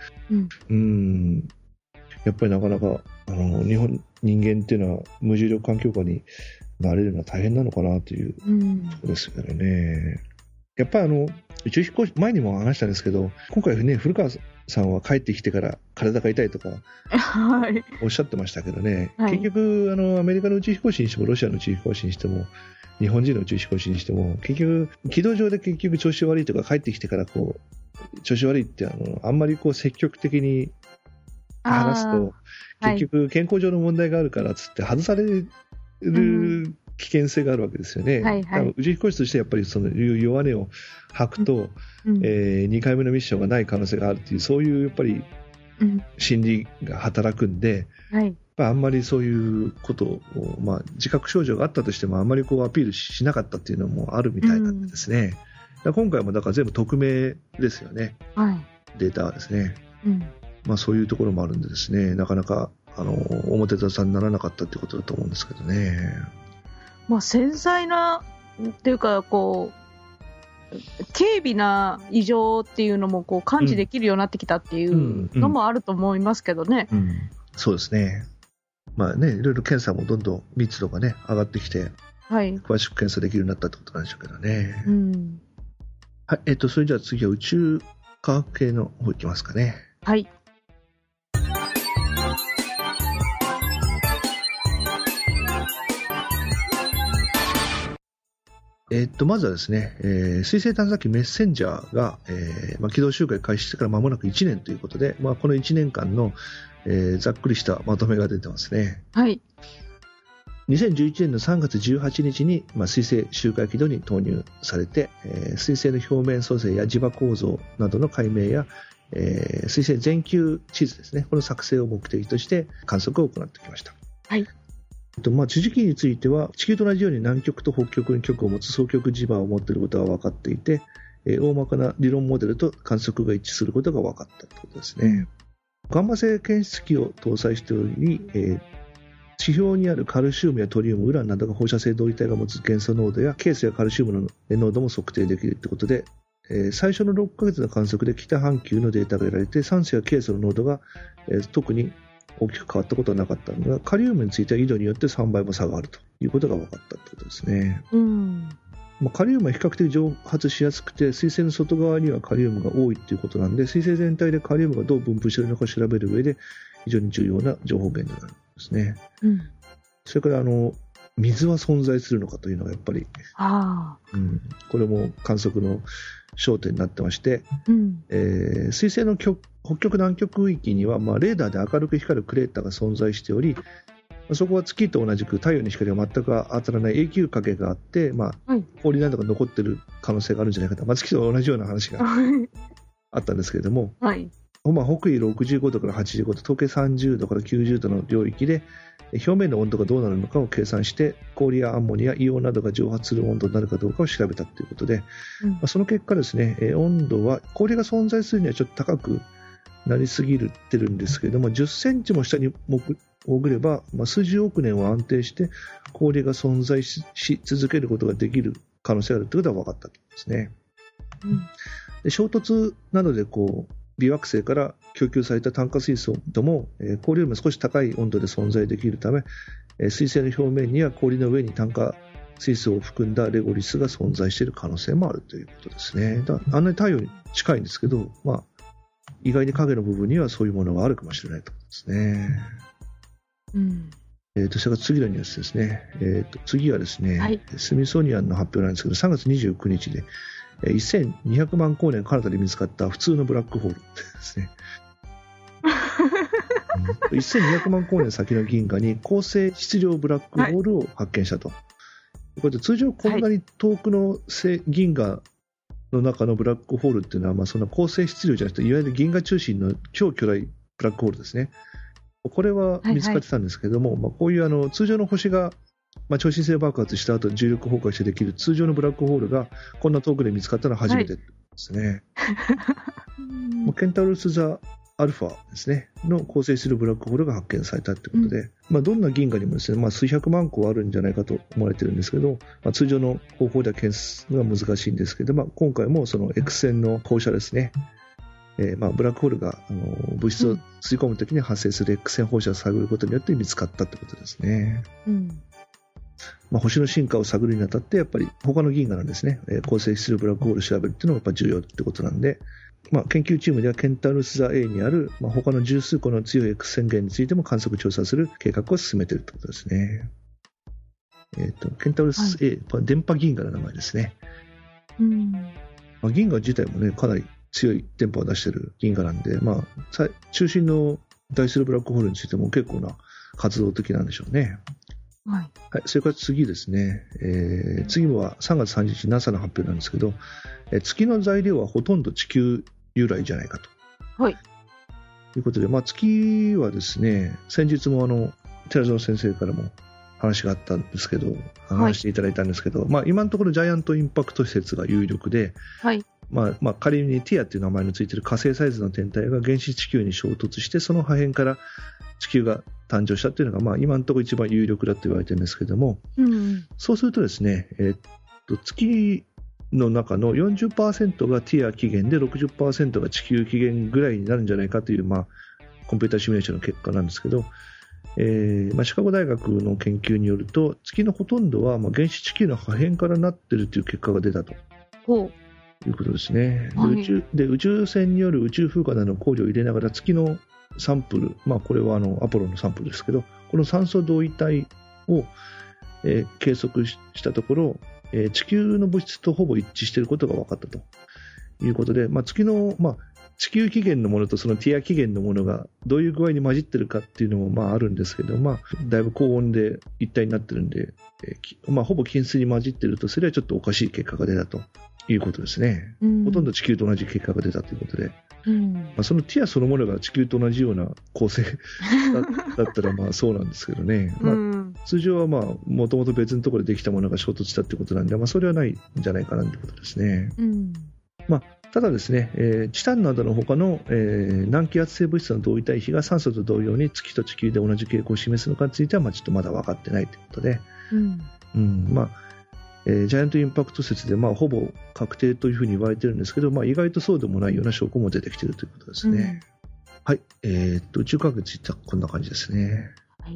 やっぱりなかなか人間っていうのは無重力環境下になれるのは大変なのかなというところですけどね。やっぱり宇宙飛行士、前にも話したんですけど、今回ね、古川さんは帰ってきてから体が痛いとかおっしゃってましたけどね、はい、結局アメリカの宇宙飛行士にしてもロシアの宇宙飛行士にしても日本人の宇宙飛行士にしても結局軌道上で結局調子悪いとか帰ってきてから調子悪いってあんまり積極的に話すと結局健康上の問題があるからっつって外される危険性があるわけですよね。宇宙飛行士としてやっぱりその弱音を吐くと、2回目のミッションがない可能性があるというそういうやっぱり心理が働くんで、あんまりそういうことを、自覚症状があったとしてもあんまりアピールしなかったっていうのもあるみたいなんですね。今回もだから全部匿名ですよね、データはですね。そういうところもあるんでですね、なかなか表沙汰にならなかったってことだと思うんですけどね。 繊細なっていうか軽微な異常っていうのも感知できるようになってきたっていうのもあると思いますけどね。 そうですね。いろいろ検査もどんどん密度がね上がってきて、詳しく検査できるようになったってことなんでしょうけどね。はい、それじゃあ次は宇宙科学系の方いきますかね。 はい。 まずはですね、水星探査機メッセンジャーが、軌道周回開始してから間もなく1年ということで、この1年間の、ざっくりしたまとめが出てますね。 はい。 2011年の3月18日に、水星周回軌道に投入されて、水星の表面組成や磁場構造などの解明や、水星全球地図ですね、この作成を目的として観測を行ってきました。 はい。 地磁気については地球と同じように南極と北極に極を持つ双極磁場を持っていることが分かっていて、大まかな理論モデルと観測が一致することが分かったということですね。ガンマ星検出器を搭載しており、地表にあるカルシウムやトリウム、ウランなどが放射性同位体が持つ元素濃度やケイ素やカルシウムの濃度も測定できるということで、最初の6ヶ月の観測で北半球のデータが得られて、酸素やケイ素の濃度が、特に大きく変わったことはなかったのが、カリウムについては緯度によって3倍も差があるということが分かったということですね。カリウムは比較的蒸発しやすくて、水星の外側にはカリウムが多いということなんで、水星全体でカリウムがどう分布しているのか調べる上で非常に重要な情報源になるんですね。それから水は存在するのかというのがやっぱり、これも観測の焦点になってまして、水星の北極南極域には、レーダーで明るく光るクレーターが存在しており、そこは月と同じく太陽の光が全く当たらない永久影があって、氷などが残っている可能性があるんじゃないかと、月と同じような話があったんですけれども、北緯65度から85度、東経30度から90度の領域で表面の温度がどうなるのかを計算して、氷やアンモニア、硫黄などが蒸発する温度になるかどうかを調べたということで、その結果ですね、温度は氷が存在するにはちょっと高くなりすぎてるんですけれども、10センチも下に潜れば、数十億年は安定して氷が存在 し続けることができる可能性があるということが分かったんですね。 で衝突などで微惑星から供給された炭化水素とも、氷よりも少し高い温度で存在できるため、水星の表面には氷の上に炭化水素を含んだレゴリスが存在している可能性もあるということですね。あんなに太陽に近いんですけど、意外に影の部分にはそういうものがあるかもしれないということですね。それから次のニュースですね。次はですね、はい、スミソニアンの発表なんですけど、3月29日で1200万光年彼方で見つかった普通のブラックホールですね。1200万光年先の銀河に恒星質量ブラックホールを発見したと。これで通常こんなに遠くの銀河の中のブラックホールっていうのは、そんな恒星質量じゃなくて、いわゆる銀河中心の超巨大ブラックホールですね。これは見つかってたんですけども、こういう通常の星が、超新星爆発した後重力崩壊してできる通常のブラックホールがこんな遠くで見つかったのは初めてですね。ケンタウロス・ザ・アルファですねの構成するブラックホールが発見されたということで、どんな銀河にもですね、数百万個あるんじゃないかと思われているんですけど、通常の方法では検出が難しいんですけど、今回もその X 線の放射ですね、ブラックホールが物質を吸い込むときに発生する X 線放射を探ることによって見つかったということですね。星の進化を探るにあたってやっぱり他の銀河のですね、構成するブラックホールを調べるっていうのがやっぱ重要ってことなんで、研究チームではケンタウロス座 A にある、他の十数個の強い X 線源についても観測調査する計画を進めているということですね。ケンタウロス A、電波銀河の名前ですね。銀河自体もねかなり強い電波を出している銀河なんで、中心の大スルブラックホールについても結構な活動的なんでしょうね。それから次ですね、次は3月30日 NASA の発表なんですけど、月の材料はほとんど地球由来じゃないかと、ということで、月はですね、先日も寺園先生からも話があったんですけど、話していただいたんですけど、今のところジャイアントインパクト説が有力で、仮にティアという名前のついている火星サイズの天体が原始地球に衝突してその破片から地球が誕生したというのが、今のところ一番有力だと言われているんですけれども、そうするとですね、月の中の 40% がティア起源で 60% が地球起源ぐらいになるんじゃないかという、コンピューターシミュレーションの結果なんですけど、シカゴ大学の研究によると月のほとんどは原始地球の破片からなっているという結果が出たということですね。宇宙船による宇宙風化などの考慮を入れながら月のサンプル、これはアポロのサンプルですけど、この酸素同位体を、計測したところ、地球の物質とほぼ一致していることが分かったということで、月の、地球起源のものとそのティア起源のものがどういう具合に混じってるかっていうのもあるんですけど、だいぶ高温で一体になってるんで、ほぼ均質に混じってるとそれはちょっとおかしい結果が出たということですね。ほとんど地球と同じ結果が出たということで、そのティアそのものが地球と同じような構成だったらそうなんですけどね、通常はもともと別のところでできたものが衝突したということなんで、それはないんじゃないかなということですね。ただですね、チタンなどの他の、難気圧性物質の同位体比が酸素と同様に月と地球で同じ傾向を示すのかについてはちょっとまだ分かってないということで、ジャイアントインパクト説でほぼ確定というふうに言われているんですけど、意外とそうでもないような証拠も出てきているということですね。宇宙科学についてはこんな感じですね。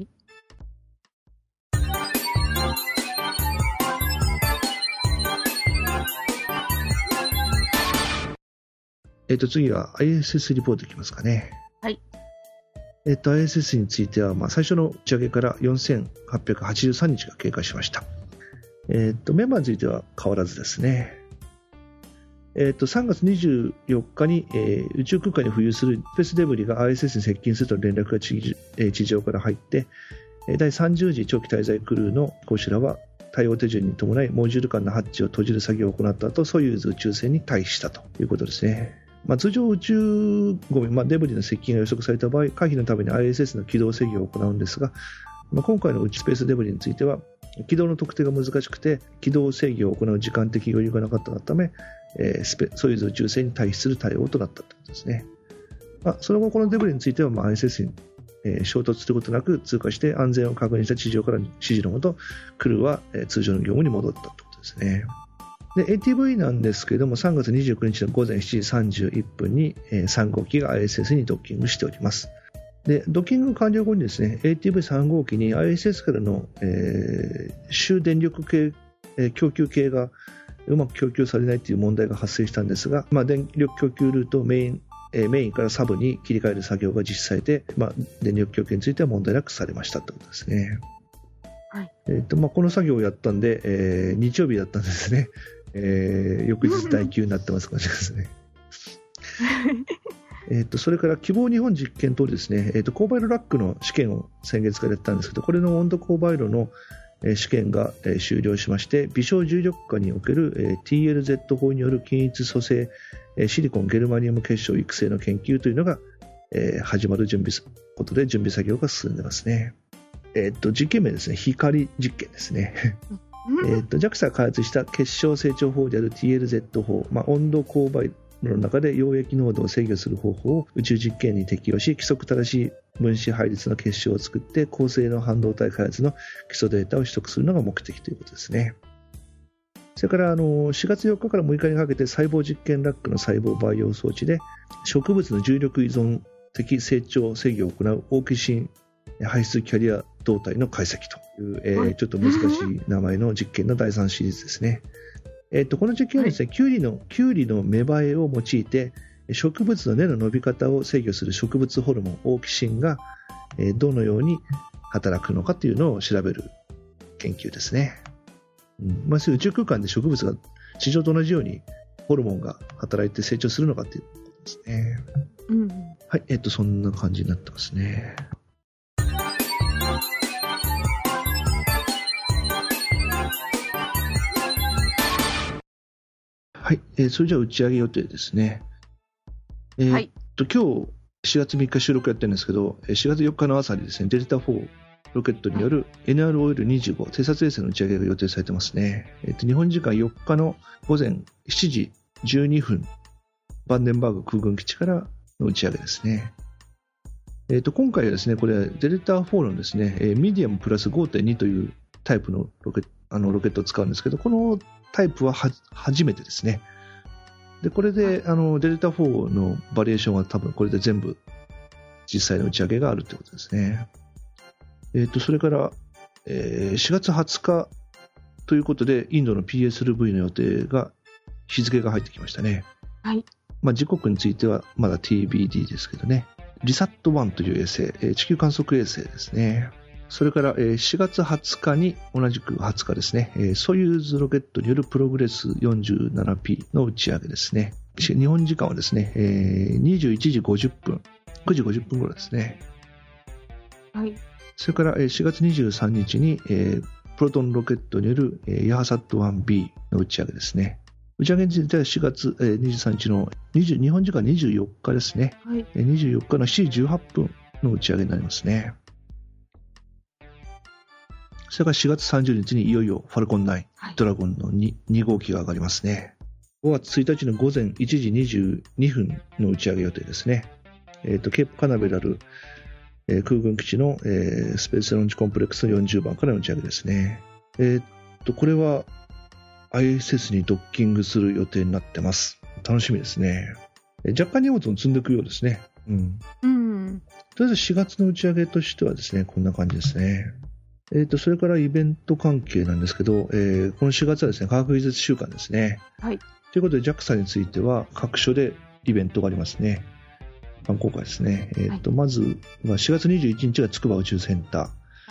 次は ISS リポートいきますかね。ISS については、最初の打ち上げから4883日が経過しました。メンバーについては変わらずですね。3月24日に、宇宙空間に浮遊するスペースデブリが ISS に接近すると連絡が地上から入って、第30次長期滞在クルーの飛行士らは対応手順に伴いモジュール間のハッチを閉じる作業を行った後、ソユーズ宇宙船に退避したということですね。通常宇宙ゴミ、デブリの接近が予測された場合、回避のために ISS の軌道制御を行うんですが、今回のスペースデブリについては軌道の特定が難しくて軌道制御を行う時間的余裕がなかったため、ソユーズ宇宙船に退避する対応となったということですね。その後このデブリについてはISS に、衝突することなく通過して安全を確認した地上からの指示のもとクルーは、通常の業務に戻ったということですね。 で ATV なんですけども、3月29日の午前7時31分に3号機が ISS にドッキングしております。でドッキング完了後にですね、 ATV3 号機に ISS からの、終電力系、供給系がうまく供給されないという問題が発生したんですが、電力供給ルートをメインからサブに切り替える作業が実施されて、電力供給については問題なくされましたということですね。はい。この作業をやったんで、日曜日だったんですね。翌日第9になってます感じですね。それから希望日本実験等ですね、高バイロラックの試験を先月からやったんですけど、これの温度高バイロの試験が終了しまして、微小重力下における TLZ 法による均一組成シリコンゲルマニウム結晶育成の研究というのが始まることで準備作業が進んでますね。実験名ですね、光実験ですね。JAXA が開発した結晶成長法である TLZ 法、温度高バイロの中で溶液濃度を制御する方法を宇宙実験に適用し、規則正しい分子配列の結晶を作って高性能半導体開発の基礎データを取得するのが目的ということですね。それから4月4日から6日にかけて細胞実験ラックの細胞培養装置で植物の重力依存的成長制御を行うオーキシン排出キャリア動態の解析という、ちょっと難しい名前の実験の第3シリーズですね。この実験はですね、キュウリの芽生えを用いて植物の根の伸び方を制御する植物ホルモンオーキシンがどのように働くのかというのを調べる研究ですね。宇宙空間で植物が地上と同じようにホルモンが働いて成長するのかということですね。はい、そんな感じになってますね。はい、それじゃあ打ち上げ予定ですね。今日4月3日収録やってるんですけど、4月4日の朝にですね、デルタ4ロケットによる NROL25 偵察衛星の打ち上げが予定されてますね。日本時間4日の午前7時12分、バンデンバーグ空軍基地からの打ち上げですね。今回はですね、これデルタ4のですね、ミディアムプラス 5.2 というタイプのロケットを使うんですけど、このタイプは初めてですね。でこれでデルタ4のバリエーションは多分これで全部実際の打ち上げがあるということですね。それから、4月20日ということでインドの PSLV の予定が日付が入ってきましたね。はい。時刻についてはまだ TBD ですけどね。リサット1という衛星、地球観測衛星ですね。それから4月20日に同じく20日ですね、ソユーズロケットによるプログレス 47P の打ち上げですね。日本時間はですね、21時50分、9時50分頃ですね。はい。それから4月23日にプロトンロケットによるヤハサット 1B の打ち上げですね。打ち上げについては4月23日の日本時間24日ですね。はい。24日の7時18分の打ち上げになりますね。それから4月30日にいよいよファルコン9、ドラゴンの 2号機が上がりますね。5月1日の午前1時22分の打ち上げ予定ですね。ケープカナベラル、空軍基地の、スペースロンチコンプレックスの40番からの打ち上げですね。これは ISS にドッキングする予定になってます。楽しみですね。若干荷物を積んでいくようですね。とりあえず4月の打ち上げとしてはですね、こんな感じですね。それからイベント関係なんですけど、この4月はですね、科学技術週間ですね。はい。ということで JAXA については各所でイベントがありますね。観光会ですね。まずは4月21日が筑波宇宙センター。はい。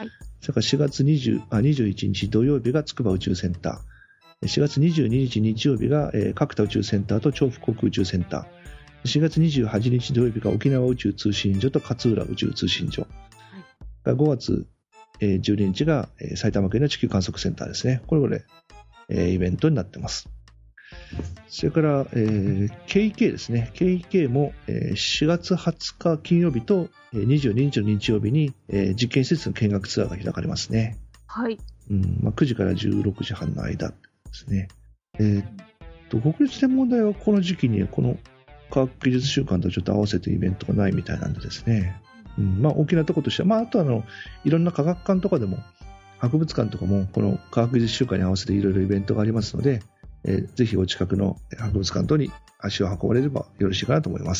それから4月21日土曜日が筑波宇宙センター。4月22日日曜日が角田宇宙センターと調布航空宇宙センター。4月28日土曜日が沖縄宇宙通信所と勝浦宇宙通信所。はい。5月12日が埼玉県の地球観測センターですね。これイベントになっています。それから、KEK ですね。KEK も4月20日金曜日と22日の日曜日に実験施設の見学ツアーが開かれますね。はい。9時から16時半の間ですね。国立天文台はこの時期にこの科学技術週間とちょっと合わせてイベントがないみたいなんでですね。大きなところとしては、あといろんな科学館とかでも博物館とかもこの科学技術週間に合わせていろいろイベントがありますので、 ぜひお近くの博物館等に足を運ばれればよろしいかなと思います。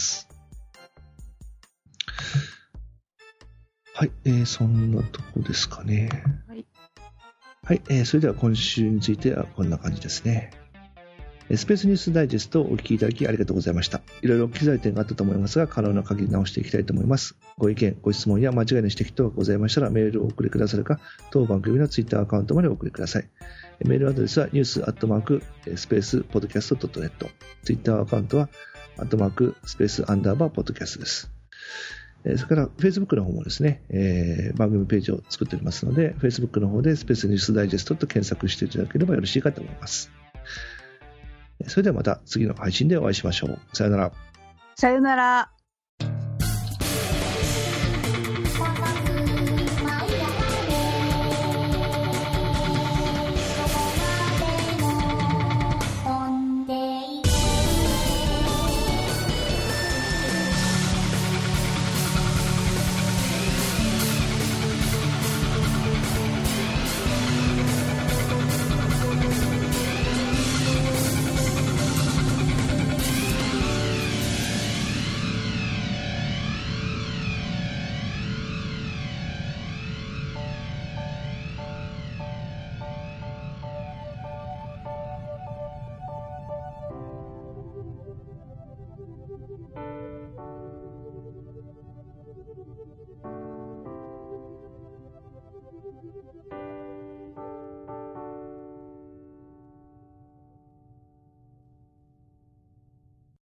はい、そんなとこですかね。はい、それでは今週についてはこんな感じですね。スペースニュースダイジェストをお聞きいただきありがとうございました。いろいろ機材点があったと思いますが、可能な限り直していきたいと思います。ご意見、ご質問や間違いの指摘等がございましたら、メールをお送りくださるか、当番組のツイッターアカウントまでお送りください。メールアドレスは news@spacepodcast.net。ツイッターアカウントは@space_podcast です。それから Facebook の方もですね、番組ページを作っておりますので、Facebook の方でスペースニュースダイジェストと検索していただければよろしいかと思います。それではまた次の配信でお会いしましょう。さよなら。 さよなら。